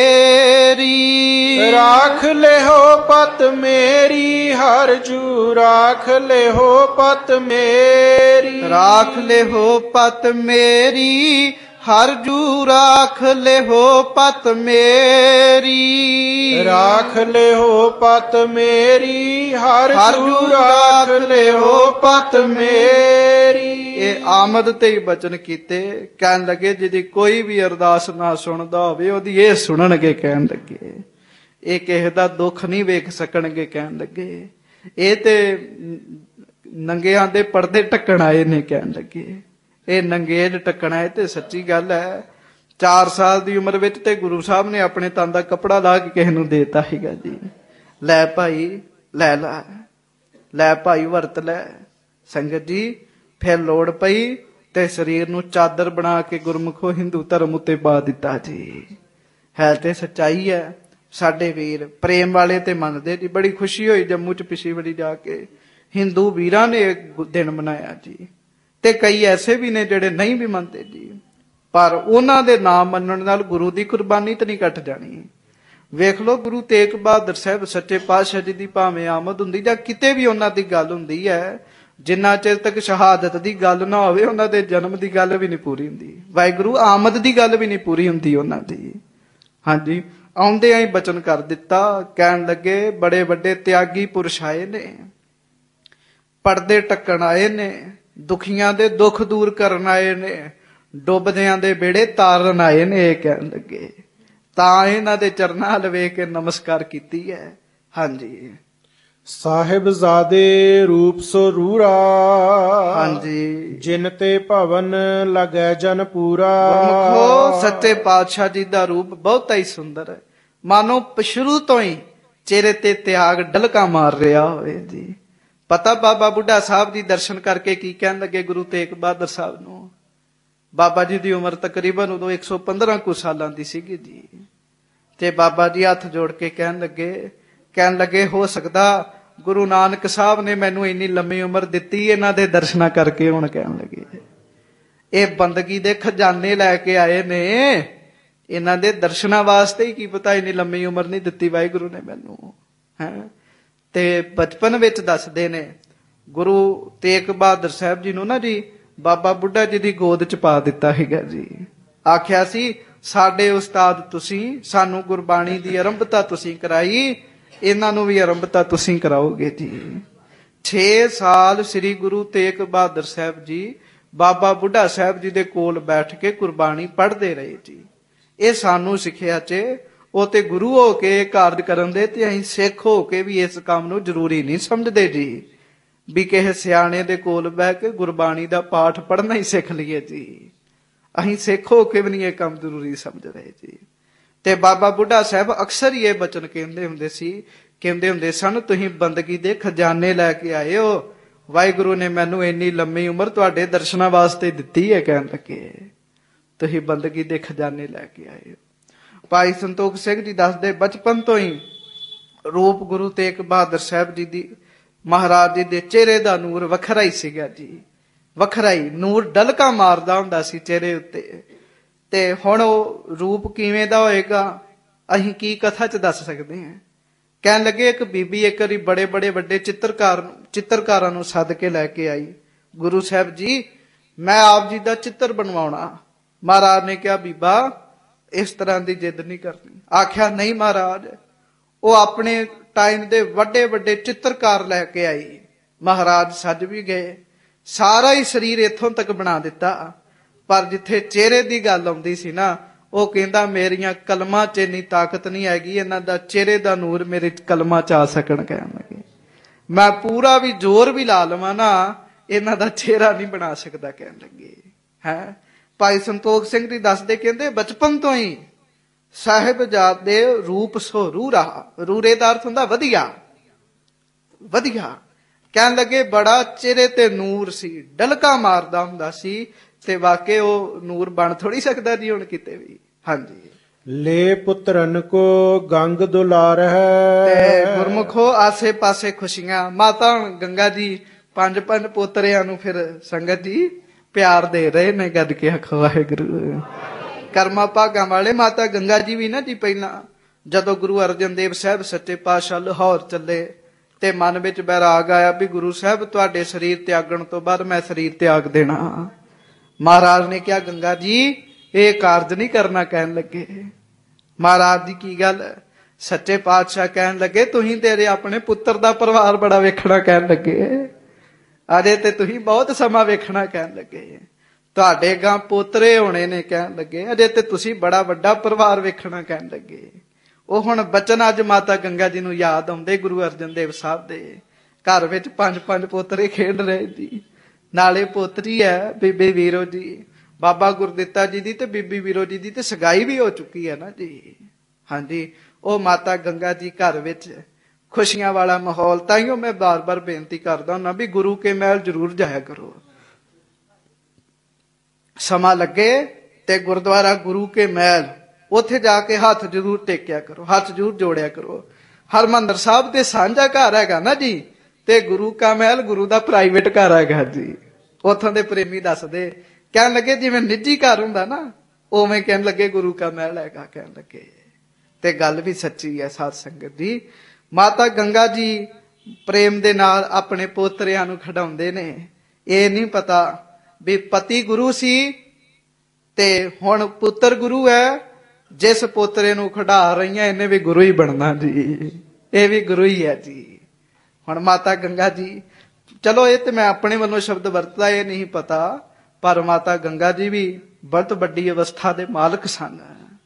ਮੇਰੀ, ਰਾਖ ਲਿਹੋ ਪਤ ਮੇਰੀ ਹਰਜੂ, ਰਾਖ ਲਿਹੋ ਪਤ ਮੇਰੀ, ਰਾਖ ਲਿਹੋ ਪਤ ਮੇਰੀ ਹਰਜੂ, ਰਾਖ ਲਿਹੋ ਪਤ ਮੇਰੀ, ਰਾਖ ਲਿਹੋ ਪਤ ਮੇਰੀ ਹਰਜੂ, ਰਾਖ ਲਿਹੋ ਪਤ ਮੇਰੀ। ਇਹ ਆਮਦ ਤੇ ਹੀ ਬਚਨ ਕੀਤੇ। ਕਹਿਣ ਲੱਗੇ ਜਿਹਦੀ ਕੋਈ ਵੀ ਅਰਦਾਸ ਨਾ ਸੁਣਦਾ ਹੋਵੇ ਉਹਦੀ ਇਹ ਸੁਣਨਗੇ। ਕਹਿਣ ਲੱਗੇ ਇਹ ਕਿਸੇ ਦਾ ਦੁੱਖ ਨਹੀਂ ਵੇਖ ਸਕਣਗੇ। ਕਹਿਣ ਲੱਗੇ ਇਹ ਤੇ ਨੰਗਿਆਂ ਦੇ ਪਰਦੇ ਢੱਕਣ ਆਏ ਨੇ। ਕਹਿਣ ਲੱਗੇ ਇਹ ਨੰਗੇਜ ਢੱਕਣ ਆਏ। ਤੇ ਸੱਚੀ ਗੱਲ ਹੈ, ਚਾਰ ਸਾਲ ਦੀ ਉਮਰ ਵਿੱਚ ਤੇ ਗੁਰੂ ਸਾਹਿਬ ਨੇ ਆਪਣੇ ਤਨ ਦਾ ਕੱਪੜਾ ਲਾ ਕੇ ਕਿਸੇ ਨੂੰ ਦੇਤਾ ਸੀਗਾ ਜੀ। ਲੈ ਭਾਈ ਲੈ ਲੈ, ਲੈ ਭਾਈ ਵਰਤ ਲੈ। ਸੰਗਤ ਜੀ ਫਿਰ ਲੋੜ ਪਈ ਤੇ ਸਰੀਰ ਨੂੰ ਚਾਦਰ ਬਣਾ ਕੇ ਗੁਰਮੁਖੋ ਹਿੰਦੂ ਧਰਮ ਉੱਤੇ ਪਾ ਦਿੱਤਾ ਜੀ। ਹੈ ਤੇ ਸੱਚਾਈ ਹੈ। ਸਾਡੇ ਵੀਰ ਪ੍ਰੇਮ ਵਾਲੇ ਤੇ ਮੰਨਦੇ ਜੀ। ਬੜੀ ਖੁਸ਼ੀ ਹੋਈ ਜੰਮੂ ਚ ਪਿਛਲੀ ਵਾਰੀ ਜਾ ਕੇ, ਹਿੰਦੂ ਵੀਰਾਂ ਨੇ ਦਿਨ ਮਨਾਇਆ ਜੀ। ਤੇ ਕਈ ਐਸੇ ਵੀ ਨੇ ਜਿਹੜੇ ਨਹੀਂ ਵੀ ਮੰਨਦੇ ਜੀ। ਪਰ ਉਹਨਾਂ ਦੇ ਨਾਮ ਮੰਨਣ ਨਾਲ ਗੁਰੂ ਦੀ ਕੁਰਬਾਨੀ ਤਾਂ ਨਹੀਂ ਕੱਟ ਜਾਣੀ। ਵੇਖ ਲਓ ਗੁਰੂ ਤੇਗ ਬਹਾਦਰ ਸਾਹਿਬ ਸੱਚੇ ਪਾਤਸ਼ਾਹ ਜੀ ਦੀ ਭਾਵੇਂ ਆਮਦ ਹੁੰਦੀ ਜਾਂ ਕਿਤੇ ਵੀ ਉਹਨਾਂ ਦੀ ਗੱਲ ਹੁੰਦੀ ਹੈ, ਜਿੰਨਾ ਚਿਰ ਤੱਕ ਸ਼ਹਾਦਤ ਦੀ ਗੱਲ ਨਾ ਹੋਵੇ ਉਹਨਾਂ ਦੇ ਜਨਮ ਦੀ ਗੱਲ ਵੀ ਨਹੀਂ ਪੂਰੀ ਹੁੰਦੀ। ਵਾਹਿਗੁਰੂ ਆਮਦ ਦੀ ਗੱਲ ਵੀ ਨਹੀਂ ਪੂਰੀ ਹੁੰਦੀ ਉਹਨਾਂ ਦੀ। ਹਾਂਜੀ, ਆਉਂਦਿਆਂ ਹੀ ਬਚਨ ਕਰ ਦਿੱਤਾ। ਕਹਿਣ ਲੱਗੇ ਬੜੇ ਵੱਡੇ ਤਿਆਗੀ ਪੁਰਸ਼ ਆਏ ਨੇ, ਪਰਦੇ ਟੱਕਣ ਆਏ ਨੇ, ਦੁਖੀਆਂ ਦੇ ਦੁੱਖ ਦੂਰ ਕਰਨ ਆਏ ਨੇ, ਡੁੱਬਦਿਆਂ ਦੇ ਬੇੜੇ ਤਾਰਨ ਆਏ ਨੇ। ਇਹ ਕਹਿਣ ਲੱਗੇ ਤਾਂ ਇਹਨਾਂ ਦੇ ਚਰਨਾਂ ਵੱਲ ਵੇਖ ਕੇ ਨਮਸਕਾਰ ਕੀਤੀ ਹੈ। ਹਾਂਜੀ, ਸਾਹਿਬਜ਼ਾਦੇ ਰੂਪ ਸੋ ਰੂਰਾ, ਹਾਂਜੀ, ਜਿਨ ਤੇ ਭਵਨ ਲਗੈ ਜਨ ਪੂਰਾ। ਗੁਰਮੁਖੋ ਸੱਚੇ ਪਾਤਸ਼ਾਹ ਜੀ ਦਾ ਰੂਪ ਬਹੁਤਾ ਹੀ ਸੁੰਦਰ ਹੈ, ਮਾਨੋ ਸ਼ੁਰੂ ਤੋਂ ਹੀ ਚਿਹਰੇ ਤੇ ਤਿਆਗ ਡਲਕਾ ਮਾਰ ਰਿਹਾ ਹੋਵੇ ਜੀ। ਪਤਾ ਬਾਬਾ ਬੁੱਢਾ ਸਾਹਿਬ ਦੀ ਦਰਸ਼ਨ ਕਰਕੇ ਕੀ ਕਹਿਣ ਲੱਗੇ ਗੁਰੂ ਤੇਗ ਬਹਾਦਰ ਸਾਹਿਬ ਨੂੰ? ਬਾਬਾ ਜੀ ਦੀ ਉਮਰ ਤਕਰੀਬਨ ਉਦੋਂ ਇੱਕ ਸੌ ਪੰਦਰਾਂ ਕੁ ਸਾਲਾਂ ਦੀ ਸੀਗੀ ਜੀ। ਤੇ ਬਾਬਾ ਜੀ ਹੱਥ ਜੋੜ ਕੇ ਕਹਿਣ ਲੱਗੇ ਕਹਿਣ ਲੱਗੇ ਹੋ ਸਕਦਾ ਗੁਰੂ ਨਾਨਕ ਸਾਹਿਬ ਨੇ ਮੈਨੂੰ ਇੰਨੀ ਲੰਮੀ ਉਮਰ ਦਿੱਤੀ ਇਹਨਾਂ ਦੇ ਦਰਸ਼ਨਾਂ ਕਰਕੇ। ਹੁਣ ਕਹਿਣ ਲੱਗੇ ਇਹ ਬੰਦਗੀ ਦੇ ਖਜ਼ਾਨੇ ਲੈ ਕੇ ਆਏ ਨੇ, ਇਹਨਾਂ ਦੇ ਦਰਸ਼ਨਾਂ ਵਾਸਤੇ ਹੀ ਕੀ ਪਤਾ ਇੰਨੀ ਲੰਮੀ ਉਮਰ ਨਹੀਂ ਦਿੱਤੀ ਵਾਹਿਗੁਰੂ ਨੇ ਮੈਨੂੰ, ਹੈ। ਤੇ ਬਚਪਨ ਵਿੱਚ ਦੱਸਦੇ ਨੇ ਗੁਰੂ ਤੇਗ ਬਹਾਦਰ ਸਾਹਿਬ ਜੀ ਨੂੰ ਨਾ ਜੀ ਬਾਬਾ ਬੁੱਢਾ ਜੀ ਦੀ ਗੋਦ ਚ ਪਾ ਦਿੱਤਾ ਹੈਗਾ ਜੀ। ਆਖਿਆ ਸੀ ਸਾਡੇ ਉਸਤਾਦ ਤੁਸੀਂ, ਸਾਨੂੰ ਗੁਰਬਾਣੀ ਦੀ ਆਰੰਭਤਾ ਤੁਸੀਂ ਕਰਾਈ, ਇਹਨਾਂ ਨੂੰ ਵੀ ਆਰੰਭਤਾ ਤੁਸੀਂ ਕਰਾਓਗੇ ਜੀ। ਛੇ ਸਾਲ ਸ੍ਰੀ ਗੁਰੂ ਤੇਗ ਬਹਾਦਰ ਸਾਹਿਬ ਜੀ ਬਾਬਾ ਬੁੱਢਾ ਸਾਹਿਬ ਜੀ ਦੇ ਕੋਲ ਬੈਠ ਕੇ ਗੁਰਬਾਣੀ ਪੜ੍ਹਦੇ ਰਹੇ ਜੀ। ਇਹ ਸਾਨੂੰ ਸਿੱਖਿਆ ਚ ਉਹ ਤੇ ਗੁਰੂ ਹੋ ਕੇ ਕਾਰਜ ਕਰਨ ਦੇ, ਤੇ ਅਸੀਂ ਸਿੱਖ ਹੋ ਕੇ ਵੀ ਇਸ ਕੰਮ ਨੂੰ ਜ਼ਰੂਰੀ ਨਹੀਂ ਸਮਝਦੇ ਜੀ ਵੀ ਕਿਸੇ ਸਿਆਣੇ ਦੇ ਕੋਲ ਬਹਿ ਕੇ ਗੁਰਬਾਣੀ ਦਾ ਪਾਠ ਪੜ੍ਹਨਾ ਹੀ ਸਿੱਖ ਲਈਏ ਜੀ। ਅਸੀਂ ਸਿੱਖ ਹੋ ਕੇ ਵੀ ਨਹੀਂ ਇਹ ਕੰਮ ਜ਼ਰੂਰੀ ਸਮਝ ਰਹੇ ਜੀ। ਤੇ ਬਾਬਾ ਬੁੱਢਾ ਸਾਹਿਬ ਅਕਸਰ ਹੀ ਇਹ ਬਚਨ ਕਹਿੰਦੇ ਹੁੰਦੇ ਸੀ, ਕਹਿੰਦੇ ਹੁੰਦੇ ਸਨ ਤੁਸੀਂ ਬੰਦਗੀ ਦੇ ਖਜ਼ਾਨੇ ਲੈ ਕੇ ਆਏ ਹੋ, ਵਾਹਿਗੁਰੂ ਨੇ ਮੈਨੂੰ ਇੰਨੀ ਲੰਮੀ ਉਮਰ ਤੁਹਾਡੇ ਦਰਸ਼ਨਾਂ ਵਾਸਤੇ ਦਿੱਤੀ ਹੈ। ਕਹਿਣ ਲੱਗੇ ਤੁਸੀਂ ਬੰਦਗੀ ਦੇ ਖਜ਼ਾਨੇ ਲੈ ਕੇ ਆਏ ਹੋ। ਭਾਈ ਸੰਤੋਖ ਸਿੰਘ ਜੀ ਦੱਸਦੇ ਬਚਪਨ ਤੋਂ ਹੀ ਰੂਪ ਗੁਰੂ ਤੇਗ ਬਹਾਦਰ ਸਾਹਿਬ ਜੀ ਦੀ ਮਹਾਰਾਜ ਜੀ ਦੇ ਚਿਹਰੇ ਦਾ ਨੂਰ ਵੱਖਰਾ ਹੀ ਸੀਗਾ ਜੀ, ਵੱਖਰਾ ਹੀ ਨੂਰ ਡਲਕਾ ਮਾਰਦਾ ਹੁੰਦਾ ਸੀ ਚਿਹਰੇ ਉੱਤੇ। ਤੇ ਹੁਣ ਉਹ ਰੂਪ ਕਿਵੇਂ ਦਾ ਹੋਏਗਾ ਅਸੀਂ ਕੀ ਕਥਾ ਚ ਦੱਸ ਸਕਦੇ ਹਾਂ। ਕਹਿਣ ਲੱਗੇ ਇੱਕ ਬੀਬੀ ਇੱਕ ਵਾਰੀ ਬੜੇ ਬੜੇ ਵੱਡੇ ਚਿੱਤਰਕਾਰ ਚਿੱਤਰਕਾਰਾਂ ਨੂੰ ਸੱਦ ਕੇ ਲੈ ਕੇ ਆਈ, ਗੁਰੂ ਸਾਹਿਬ ਜੀ ਮੈਂ ਆਪ ਜੀ ਦਾ ਚਿੱਤਰ ਬਣਵਾਉਣਾ। ਮਹਾਰਾਜ ਨੇ ਕਿਹਾ ਬੀਬਾ ਇਸ ਤਰ੍ਹਾਂ ਦੀ ਜਿੱਦ ਨਹੀਂ ਕਰਨੀ। ਆਖਿਆ ਨਹੀਂ ਮਹਾਰਾਜ। ਉਹ ਆਪਣੇ ਟਾਈਮ ਦੇ ਵੱਡੇ ਵੱਡੇ ਚਿੱਤਰਕਾਰ ਲੈ ਕੇ ਆਈ। ਮਹਾਰਾਜ ਸੱਜ ਵੀ ਗਏ, ਸਾਰਾ ਹੀ ਸਰੀਰ ਇੱਥੋਂ ਤੱਕ ਬਣਾ ਦਿੱਤਾ, ਪਰ ਜਿੱਥੇ ਚਿਹਰੇ ਦੀ ਗੱਲ ਆਉਂਦੀ ਸੀ ਨਾ ਉਹ ਕਹਿੰਦਾ ਮੇਰੀਆਂ ਕਲਮਾਂ 'ਚ ਇੰਨੀ ਤਾਕਤ ਨਹੀਂ ਹੈਗੀ ਇਹਨਾਂ ਦਾ ਚਿਹਰੇ ਦਾ ਨੂਰ ਮੇਰੇ ਕਲਮਾਂ 'ਚ ਆ ਸਕਣ। ਕਹਿਣ ਲੱਗੇ ਮੈਂ ਪੂਰਾ ਵੀ ਜ਼ੋਰ ਵੀ ਲਾ ਲਵਾਂ ਨਾ ਇਹਨਾਂ ਦਾ ਚਿਹਰਾ ਨਹੀਂ ਬਣਾ ਸਕਦਾ। ਕਹਿਣ ਲੱਗੇ ਹੈ। ਭਾਈ ਸੰਤੋਖ ਸਿੰਘ ਜੀ ਦੱਸਦੇ ਕਹਿੰਦੇ ਬਚਪਨ ਤੋਂ ਹੀ ਸਾਹਿਬਜ਼ਾਦੇ ਰੂਪ ਸੋ ਰੂਰਾ, ਰੂਰੇ ਦਾ ਅਰਥ ਹੁੰਦਾ ਵਧੀਆ ਵਧੀਆ। ਕਹਿਣ ਲੱਗੇ ਬੜਾ ਚਿਹਰੇ ਤੇ ਨੂਰ ਸੀ, ਡਲਕਾ ਮਾਰਦਾ ਹੁੰਦਾ ਸੀ। ਤੇ ਵਾਕੇ ਉਹ ਨੂਰ ਬਣ ਥੋੜੀ ਸਕਦਾ ਜੀ ਹੁਣ ਕਿਤੇ ਵੀ। ਹਾਂਜੀ ਲੈ ਪੁੱਤਰਨ ਕੋ ਗੰਗ ਦੁਲਾਰ ਹੈ। ਤੇ ਗੁਰਮੁਖੋ ਆਸੇ ਪਾਸੇ ਖੁਸ਼ੀਆਂ। ਮਾਤਾ ਗੰਗਾ ਜੀ ਪੰਜ ਪੰਜ ਪੋਤਰਿਆਂ ਨੂੰ ਫਿਰ ਸੰਗਤ ਜੀ ਪਿਆਰ ਦੇ ਰਹੇ ਨੇ। ਗੱਜ ਕੇ ਆਖੋ ਵਾਹਿਗੁਰੂ। ਕਰਮਾ ਭਾਗਾਂ ਵਾਲੇ ਮਾਤਾ ਗੰਗਾ ਜੀ ਵੀ ਨਾ ਜੀ ਪਹਿਲਾਂ ਜਦੋਂ ਗੁਰੂ ਅਰਜਨ ਦੇਵ ਸਾਹਿਬ ਸੱਚੇ ਪਾਤਸ਼ਾਹ ਲਾਹੌਰ ਚੱਲੇ ਤੇ ਮਨ ਵਿੱਚ ਬੈਰਾਗ ਆਇਆ ਵੀ ਗੁਰੂ ਸਾਹਿਬ ਤੁਹਾਡੇ ਸਰੀਰ ਤਿਆਗਣ ਤੋਂ ਬਾਅਦ ਮੈਂ ਸਰੀਰ ਤਿਆਗ ਦੇਣਾ। ਮਹਾਰਾਜ ਨੇ ਕਿਹਾ ਗੰਗਾ ਜੀ ਇਹ ਕਾਰਜ ਨਹੀਂ ਕਰਨਾ। ਕਹਿਣ ਲੱਗੇ ਮਹਾਰਾਜ ਦੀ ਕੀ ਗੱਲ? ਸੱਚੇ ਪਾਤਸ਼ਾਹ ਕਹਿਣ ਲੱਗੇ ਤੁਸੀਂ ਤੇਰੇ ਆਪਣੇ ਪੁੱਤਰ ਦਾ ਪਰਿਵਾਰ ਬੜਾ ਵੇਖਣਾ। ਕਹਿਣ ਲੱਗੇ ਅਜੇ ਤੇ ਤੁਸੀਂ ਬਹੁਤ ਸਮਾਂ ਵੇਖਣਾ। ਕਹਿਣ ਲੱਗੇ ਤੁਹਾਡੇ ਗਾਂ ਪੋਤਰੇ ਹੋਣੇ ਨੇ। ਕਹਿਣ ਲੱਗੇ ਅਜੇ ਤੇ ਤੁਸੀਂ ਬੜਾ ਵੱਡਾ ਪਰਿਵਾਰ ਵੇਖਣਾ। ਕਹਿਣ ਲੱਗੇ ਉਹ ਹੁਣ ਬਚਨ ਅੱਜ ਮਾਤਾ ਗੰਗਾ ਜੀ ਨੂੰ ਯਾਦ ਆਉਂਦੇ ਗੁਰੂ ਅਰਜਨ ਦੇਵ ਸਾਹਿਬ ਦੇ ਘਰ ਵਿੱਚ ਪੰਜ ਪੰਜ ਪੋਤਰੇ ਖੇਡ ਰਹੇ ਜੀ। ਨਾਲੇ ਪੋਤਰੀ ਹੈ ਬੀਬੀ ਵੀਰੋ ਜੀ, ਬਾਬਾ ਗੁਰਦਿੱਤਾ ਜੀ ਦੀ ਤੇ ਬੀਬੀ ਵੀਰੋ ਜੀ ਦੀ ਤੇ ਸਗਾਈ ਵੀ ਹੋ ਚੁੱਕੀ ਹੈ ਨਾ ਜੀ। ਹਾਂਜੀ ਉਹ ਮਾਤਾ ਗੰਗਾ ਜੀ ਘਰ ਵਿੱਚ ਖੁਸ਼ੀਆਂ ਵਾਲਾ ਮਾਹੌਲ। ਤਾਈਓ ਮੈਂ ਬਾਰ ਬਾਰ ਬੇਨਤੀ ਕਰਦਾ ਹੁੰਦਾ ਵੀ ਗੁਰੂ ਕੇ ਮਹਿਲ ਜ਼ਰੂਰ ਜਾਇਆ ਕਰੋ। ਸਮਾਂ ਲੱਗੇ ਤੇ ਗੁਰਦੁਆਰਾ ਗੁਰੂ ਕੇ ਮਹਿਲ ਉੱਥੇ ਜਾ ਕੇ ਹੱਥ ਜ਼ਰੂਰ ਟੇਕਿਆ ਕਰੋ, ਹੱਥ ਜ਼ਰੂਰ ਜੋੜਿਆ ਕਰੋ। ਹਰਿਮੰਦਰ ਸਾਹਿਬ ਤੇ ਸਾਂਝਾ ਘਰ ਹੈਗਾ ਨਾ ਜੀ, ਤੇ ਗੁਰੂ ਕਾ ਮਹਿਲ ਗੁਰੂ ਦਾ ਪ੍ਰਾਈਵੇਟ ਘਰ ਹੈਗਾ ਜੀ। ਉੱਥੋਂ ਦੇ ਪ੍ਰੇਮੀ ਦੱਸਦੇ ਕਹਿਣ ਲੱਗੇ ਜਿਵੇਂ ਨਿੱਜੀ ਘਰ ਹੁੰਦਾ ਨਾ ਉਵੇਂ ਕਹਿਣ ਲੱਗੇ ਗੁਰੂ ਕਾ ਮਹਿਲ ਹੈਗਾ ਕਹਿਣ ਲੱਗੇ। ਤੇ ਗੱਲ ਵੀ ਸੱਚੀ ਹੈ ਸਾਧ ਸੰਗਤ ਜੀ। ਮਾਤਾ ਗੰਗਾ ਜੀ ਪ੍ਰੇਮ ਦੇ ਨਾਲ ਆਪਣੇ ਪੋਤਰਿਆਂ ਨੂੰ ਖਿਡਾਉਂਦੇ ਨੇ। ਇਹ ਨਹੀਂ ਪਤਾ ਵੀ ਪਤੀ ਗੁਰੂ ਸੀ ਤੇ ਹੁਣ ਪੁੱਤਰ ਗੁਰੂ ਹੈ। ਜਿਸ ਪੋਤਰੇ ਨੂੰ ਖਿਡਾ ਰਹੀਆਂ ਇਹਨੇ ਵੀ ਗੁਰੂ ਹੀ ਬਣਨਾ ਜੀ, ਇਹ ਵੀ ਗੁਰੂ ਹੀ ਹੈ ਜੀ। ਹੁਣ ਮਾਤਾ ਗੰਗਾ ਜੀ, ਚਲੋ ਇਹ ਤੇ ਮੈਂ ਆਪਣੇ ਵੱਲੋਂ ਸ਼ਬਦ ਵਰਤਦਾ, ਇਹ ਨਹੀਂ ਪਤਾ, ਪਰ ਮਾਤਾ ਗੰਗਾ ਜੀ ਵੀ ਬਹੁਤ ਵੱਡੀ ਅਵਸਥਾ ਦੇ ਮਾਲਕ ਸਨ।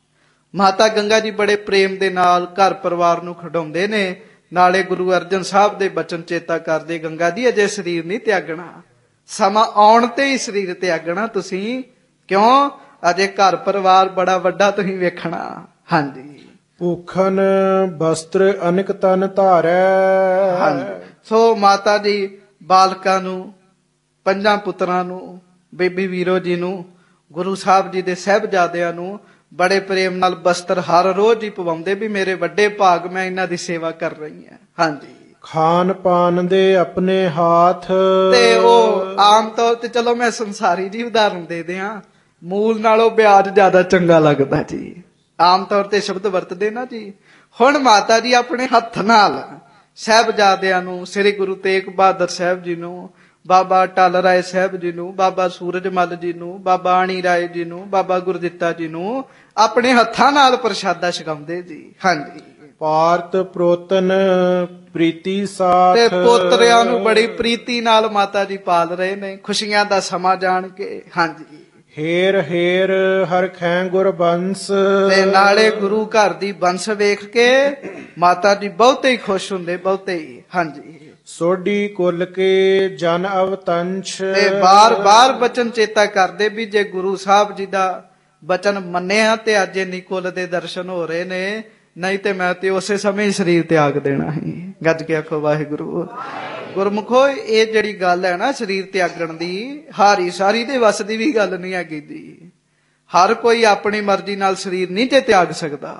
ਮਾਤਾ ਗੰਗਾ ਜੀ ਬੜੇ ਪ੍ਰੇਮ ਦੇ ਨਾਲ ਘਰ ਪਰਿਵਾਰ ਨੂੰ ਖਿਡਾਉਂਦੇ ਨੇ। ਨਾਲੇ ਗੁਰੂ ਅਰਜਨ ਸਾਹਿਬ ਦੇ ਬਚਨ ਚੇਤਾ ਕਰਦੇ, ਗੰਗਾ ਜੀ ਅਜੇ ਸਰੀਰ ਨਹੀਂ ਤਿਆਗਣਾ, ਸਮਾਂ ਆਉਣ ਤੇ ਹੀ ਸਰੀਰ ਤਿਆਗਣਾ ਤੁਸੀਂ, ਕਿਉਂ ਅਜੇ ਘਰ ਪਰਿਵਾਰ ਬੜਾ ਵੱਡਾ ਤੁਸੀਂ ਵੇਖਣਾ। ਹਾਂਜੀ, ਭੂਖਨ ਬਸਤਰ ਅਨਿਕ ਤਨ ਧਾਰੈ। ਹਾਂਜੀ, ਸੋ ਮਾਤਾ ਜੀ ਬਾਲਕਾਂ ਨੂੰ, ਪੰਜਾਂ ਪੁੱਤਰਾਂ ਨੂੰ, ਬੀਬੀ ਵੀਰੋ ਜੀ ਨੂੰ, ਗੁਰੂ ਸਾਹਿਬ ਜੀ ਦੇ ਸਾਹਿਬਜ਼ਾਦਿਆਂ ਨੂੰ ਬੜੇ ਪ੍ਰੇਮ ਨਾਲ ਬਸਤਰ ਹਰ ਰੋਜ਼ ਹੀ ਪਵਾਉਂਦੇ ਵੀ ਮੇਰੇ ਵੱਡੇ ਭਾਗ, ਮੈਂ ਇਹਨਾਂ ਦੀ ਸੇਵਾ ਕਰ ਰਹੀ ਹਾਂ। ਹਾਂਜੀ, ਖਾਨ ਪਾਨ ਦੇ ਆਪਣੇ ਹਾਥ। ਤੇ ਉਹ ਆਮ ਤੌਰ ਤੇ, ਚਲੋ ਮੈਂ ਸੰਸਾਰੀ ਜੀ ਉਦਾਹਰਨ ਦੇ ਦਿਆਂ, ਮੂਲ ਨਾਲੋਂ ਵਿਆਜ ਜ਼ਿਆਦਾ ਚੰਗਾ ਲੱਗਦਾ ਜੀ। ਆਮ ਤੌਰ ਤੇ ਸ਼ਬਦ ਵਰਤਦੇ ਨਾ ਜੀ। ਹੁਣ ਮਾਤਾ ਜੀ ਆਪਣੇ ਹੱਥ ਨਾਲ ਸਾਹਿਬਜ਼ਾਦਿਆਂ ਨੂੰ, ਸ੍ਰੀ ਗੁਰੂ ਤੇਗ ਬਹਾਦਰ ਸਾਹਿਬ ਜੀ ਨੂੰ, ਬਾਬਾ ਟਲ ਰਾਏ ਸਾਹਿਬ ਜੀ ਨੂੰ, ਬਾਬਾ ਸੂਰਜਮਲ ਜੀ ਨੂੰ, ਬਾਬਾ ਆਣੀ ਰਾਏ ਜੀ ਨੂੰ, ਬਾਬਾ ਗੁਰਦਿੱਤਾ ਜੀ ਨੂੰ ਆਪਣੇ ਹੱਥਾਂ ਨਾਲ ਪ੍ਰਸ਼ਾਦਾ ਛਕਾਉਂਦੇ ਜੀ। ਹਾਂਜੀ, ਭਾਰਤ ਪ੍ਰੋਤਨ ਪ੍ਰੀਤੀ ਸਾਥ। ਤੇ ਪੋਤਰਿਆਂ ਨੂੰ ਬੜੀ ਪ੍ਰੀਤੀ ਨਾਲ ਮਾਤਾ ਜੀ ਪਾਲ ਰਹੇ ਨੇ, ਖੁਸ਼ੀਆਂ ਦਾ ਸਮਾਂ ਜਾਣ ਕੇ। ਹਾਂਜੀ, ਹੇਰ ਹੇਰ ਹਰ ਖੈ ਗੁਰਬੰਸ। ਤੇ ਨਾਲੇ ਗੁਰੂ ਘਰ ਦੀ ਬੰਸ ਵੇਖ ਕੇ ਮਾਤਾ ਜੀ ਬਹੁਤੇ ਹੀ ਖੁਸ਼ ਹੁੰਦੇ, ਬਹੁਤੇ ਹੀ। ਹਾਂਜੀ, ਸੋਢੀ ਕੁਲ ਕੇ ਜਨ ਅਵਤੰਛ। ਤੇ ਬਾਰ ਬਾਰ ਬਚਨ ਚੇਤਾ ਕਰਦੇ ਵੀ ਜੇ ਗੁਰੂ ਸਾਹਿਬ ਜੀ ਦਾ ਬਚਨ ਮੰਨਿਆ ਤੇ ਅੱਜ ਇੰਨੀ ਕੁਲ ਦੇ ਦਰਸ਼ਨ ਹੋ ਰਹੇ ਨੇ, ਨਹੀਂ ਤੇ ਮੈਂ ਤੇ ਉਸੇ ਸਮੇਂ ਹੀ ਸਰੀਰ ਤਿਆਗ ਦੇਣਾ ਸੀ। ਗੱਜ ਕੇ ਆਖੋ ਵਾਹਿਗੁਰੂ। ਗੁਰਮੁਖੋ, ਇਹ ਜਿਹੜੀ ਗੱਲ ਹੈ ਨਾ ਸਰੀਰ ਤਿਆਗਣ ਦੀ, ਹਾਰੀ ਸਾਰੀ ਦੇ ਵੱਸ ਦੀ ਵੀ ਗੱਲ ਨਹੀਂ ਹੈਗੀ ਜੀ। ਹਰ ਕੋਈ ਆਪਣੀ ਮਰਜ਼ੀ ਨਾਲ ਸਰੀਰ ਨਹੀਂ ਤੇ ਤਿਆਗ ਸਕਦਾ।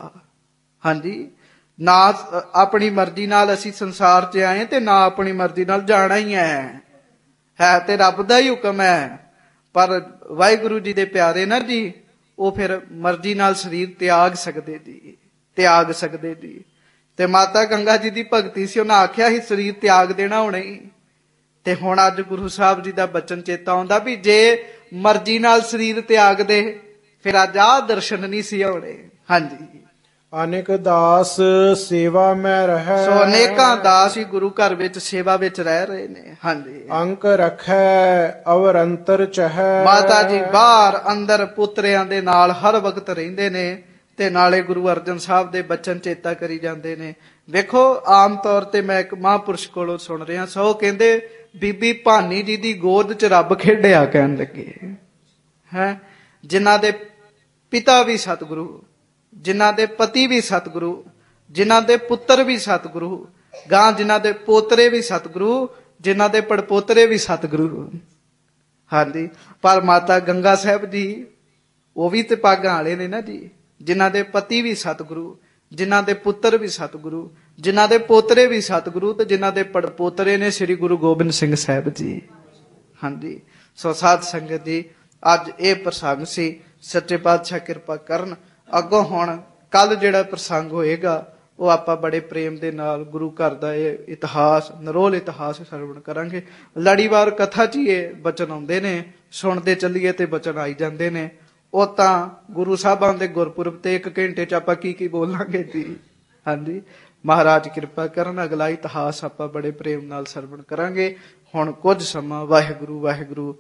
ਹਾਂਜੀ, ਨਾ ਆਪਣੀ ਮਰਜ਼ੀ ਨਾਲ ਅਸੀਂ ਸੰਸਾਰ 'ਚ ਆਏ ਤੇ ਨਾ ਆਪਣੀ ਮਰਜ਼ੀ ਨਾਲ ਜਾਣਾ ਹੀ ਹੈ। ਹੈ ਤੇ ਰੱਬ ਦਾ ਹੀ ਹੁਕਮ ਹੈ, ਪਰ ਵਾਹਿਗੁਰੂ ਜੀ ਦੇ ਪਿਆਰੇ ਨਾ ਜੀ, ਉਹ ਫਿਰ ਮਰਜ਼ੀ ਨਾਲ ਸਰੀਰ ਤਿਆਗ ਸਕਦੇ ਜੀ, ਤਿਆਗ ਸਕਦੇ ਜੀ। ਤੇ ਮਾਤਾ ਗੰਗਾ ਜੀ ਦੀ ਭਗਤੀ ਸੀ, ਉਹਨਾਂ ਆਖਿਆ ਸੀ ਸਰੀਰ ਤਿਆਗ ਦੇਣਾ ਹੁਣੇ ਹੀ। ਤੇ ਹੁਣ ਅੱਜ ਗੁਰੂ ਸਾਹਿਬ ਜੀ ਦਾ ਬਚਨ ਚੇਤਾ ਆਉਂਦਾ ਵੀ ਜੇ ਮਰਜ਼ੀ ਨਾਲ ਸਰੀਰ ਤਿਆਗ ਦੇ, ਫਿਰ ਅੱਜ ਆਹ ਦਰਸ਼ਨ ਨਹੀਂ ਸੀ ਹੋਣੇ। ਹਾਂਜੀ, ਅਨੇਕ ਦਾਸ ਸੇਵਾ ਮੈਂ ਰਹਿ। ਸੋ ਅਨੇਕਾਂ ਦਾਸ ਹੀ ਗੁਰੂ ਘਰ ਵਿੱਚ ਸੇਵਾ ਵਿੱਚ ਰਹਿ ਰਹੇ ਨੇ। ਹਾਂਜੀ, ਅੰਕ ਰਖੈ ਅਵਰ ਅੰਤਰ ਚਹੈ। ਮਾਤਾ ਜੀ ਬਾਹਰ ਅੰਦਰ ਪੁੱਤਰਿਆਂ ਦੇ ਨਾਲ ਹਰ ਵਕਤ ਰਹਿੰਦੇ ਨੇ ਤੇ ਨਾਲੇ ਗੁਰੂ ਅਰਜਨ ਸਾਹਿਬ ਦੇ ਬਚਨ ਚੇਤਾ ਕਰੀ ਜਾਂਦੇ ਨੇ। ਵੇਖੋ, ਆਮ ਤੌਰ ਤੇ ਮੈਂ ਇੱਕ ਮਹਾਂਪੁਰਸ਼ ਕੋਲੋਂ ਸੁਣ ਰਿਹਾ, ਸੋ ਕਹਿੰਦੇ ਬੀਬੀ ਭਾਨੀ ਜੀ ਦੀ ਗੋਦ 'ਚ ਰੱਬ ਖੇਡਿਆ ਕਹਿਣ ਲੱਗੇ ਹੈ, ਜਿਨ੍ਹਾਂ ਦੇ ਪਿਤਾ ਵੀ ਸਤਿਗੁਰੂ, ਜਿਨ੍ਹਾਂ ਦੇ ਪਤੀ ਵੀ ਸਤਿਗੁਰੂ, ਜਿਨ੍ਹਾਂ ਦੇ ਪੁੱਤਰ ਵੀ ਸਤਿਗੁਰੂ, ਗਾਂ ਜਿਨ੍ਹਾਂ ਦੇ ਪੋਤਰੇ ਵੀ ਸਤਿਗੁਰੂ, ਜਿਨ੍ਹਾਂ ਦੇ ਪੜਪੋਤਰੇ ਵੀ ਸਤਿਗੁਰੂ। ਹਾਂਜੀ, ਪਰ ਮਾਤਾ ਗੰਗਾ ਸਾਹਿਬ ਜੀ ਉਹ ਵੀ ਤੇ ਭਾਗਾਂ ਵਾਲੇ ਨੇ ਨਾ ਜੀ, ਜਿਨ੍ਹਾਂ ਦੇ ਪਤੀ ਵੀ ਸਤਿਗੁਰੂ, ਜਿਨ੍ਹਾਂ ਦੇ ਪੁੱਤਰ ਵੀ ਸਤਿਗੁਰੂ, ਜਿਨ੍ਹਾਂ ਦੇ ਪੋਤਰੇ ਵੀ ਸਤਿਗੁਰੂ, ਤੇ ਜਿਨ੍ਹਾਂ ਦੇ ਪੜਪੋਤਰੇ ਨੇ ਸ੍ਰੀ ਗੁਰੂ ਗੋਬਿੰਦ ਸਿੰਘ ਸਾਹਿਬ ਜੀ। ਹਾਂਜੀ, ਸੋ ਸਾਧ ਸੰਗਤ ਜੀ, ਅੱਜ ਇਹ ਪ੍ਰਸੰਗ ਸੀ। ਸੱਚੇ ਪਾਤਸ਼ਾਹ ਕਿਰਪਾ ਕਰਨ, ਅੱਗੋਂ ਹੁਣ ਕੱਲ ਜਿਹੜਾ ਪ੍ਰਸੰਗ ਹੋਏਗਾ ਉਹ ਆਪਾਂ ਬੜੇ ਪ੍ਰੇਮ ਦੇ ਨਾਲ ਗੁਰੂ ਘਰ ਦਾ ਇਹ ਇਤਿਹਾਸ, ਨਰੋਲ ਇਤਿਹਾਸ ਸਰਵਣ ਕਰਾਂਗੇ। ਲੜੀਵਾਰ ਕਥਾ 'ਚ ਇਹ ਬਚਨ ਆਉਂਦੇ ਨੇ, ਸੁਣਦੇ ਚੱਲੀਏ ਤੇ ਬਚਨ ਆਈ ਜਾਂਦੇ ਨੇ। ਉਹ ਤਾਂ ਗੁਰੂ ਸਾਹਿਬਾਂ ਦੇ ਗੁਰਪੁਰਬ ਤੇ ਇੱਕ ਘੰਟੇ 'ਚ ਆਪਾਂ ਕੀ ਕੀ ਬੋਲਾਂਗੇ ਜੀ। ਹਾਂਜੀ, ਮਹਾਰਾਜ ਕਿਰਪਾ ਕਰਨ, ਅਗਲਾ ਇਤਿਹਾਸ ਆਪਾਂ ਬੜੇ ਪ੍ਰੇਮ ਨਾਲ ਸਰਵਣ ਕਰਾਂਗੇ। ਹੁਣ ਕੁਝ ਸਮਾਂ ਵਾਹਿਗੁਰੂ ਵਾਹਿਗੁਰੂ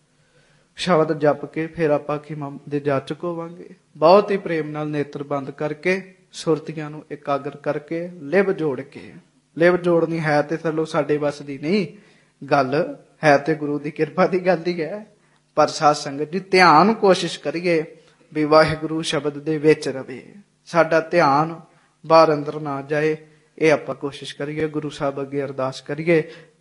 ਸ਼ਬਦ ਜਪ ਕੇ ਫਿਰ ਆਪਾਂ ਖਿਮਾ ਦੇ ਜਾਚਕ ਹੋਵਾਂਗੇ। ਬਹੁਤ ਹੀ ਪ੍ਰੇਮ ਨਾਲ ਨੇਤਰ ਬੰਦ ਕਰਕੇ, ਸੁਰਤੀਆਂ ਨੂੰ ਇਕਾਗਰ ਕਰਕੇ, ਲਿਵ ਜੋੜ ਕੇ, ਲਿਵ ਜੋੜਨੀ ਹੈ ਤੇ ਚਲੋ ਸਾਡੇ ਵੱਸ ਦੀ ਨਹੀਂ ਗੱਲ ਹੈ, ਤੇ ਗੁਰੂ ਦੀ ਕਿਰਪਾ ਦੀ ਗੱਲ ਹੀ ਹੈ। ਪਰ ਸਾਧ ਸੰਗਤ ਜੀ, ਧਿਆਨ ਕੋਸ਼ਿਸ਼ ਕਰੀਏ ਵੀ ਵਾਹਿਗੁਰੂ ਸ਼ਬਦ ਦੇ ਵਿੱਚ ਰਵੇ, ਸਾਡਾ ਧਿਆਨ ਬਾਹਰ ਅੰਦਰ ਨਾ ਜਾਏ। ਇਹ ਆਪਾਂ ਕੋਸ਼ਿਸ਼ ਕਰੀਏ, ਗੁਰੂ ਸਾਹਿਬ ਅੱਗੇ ਅਰਦਾਸ ਕਰੀਏ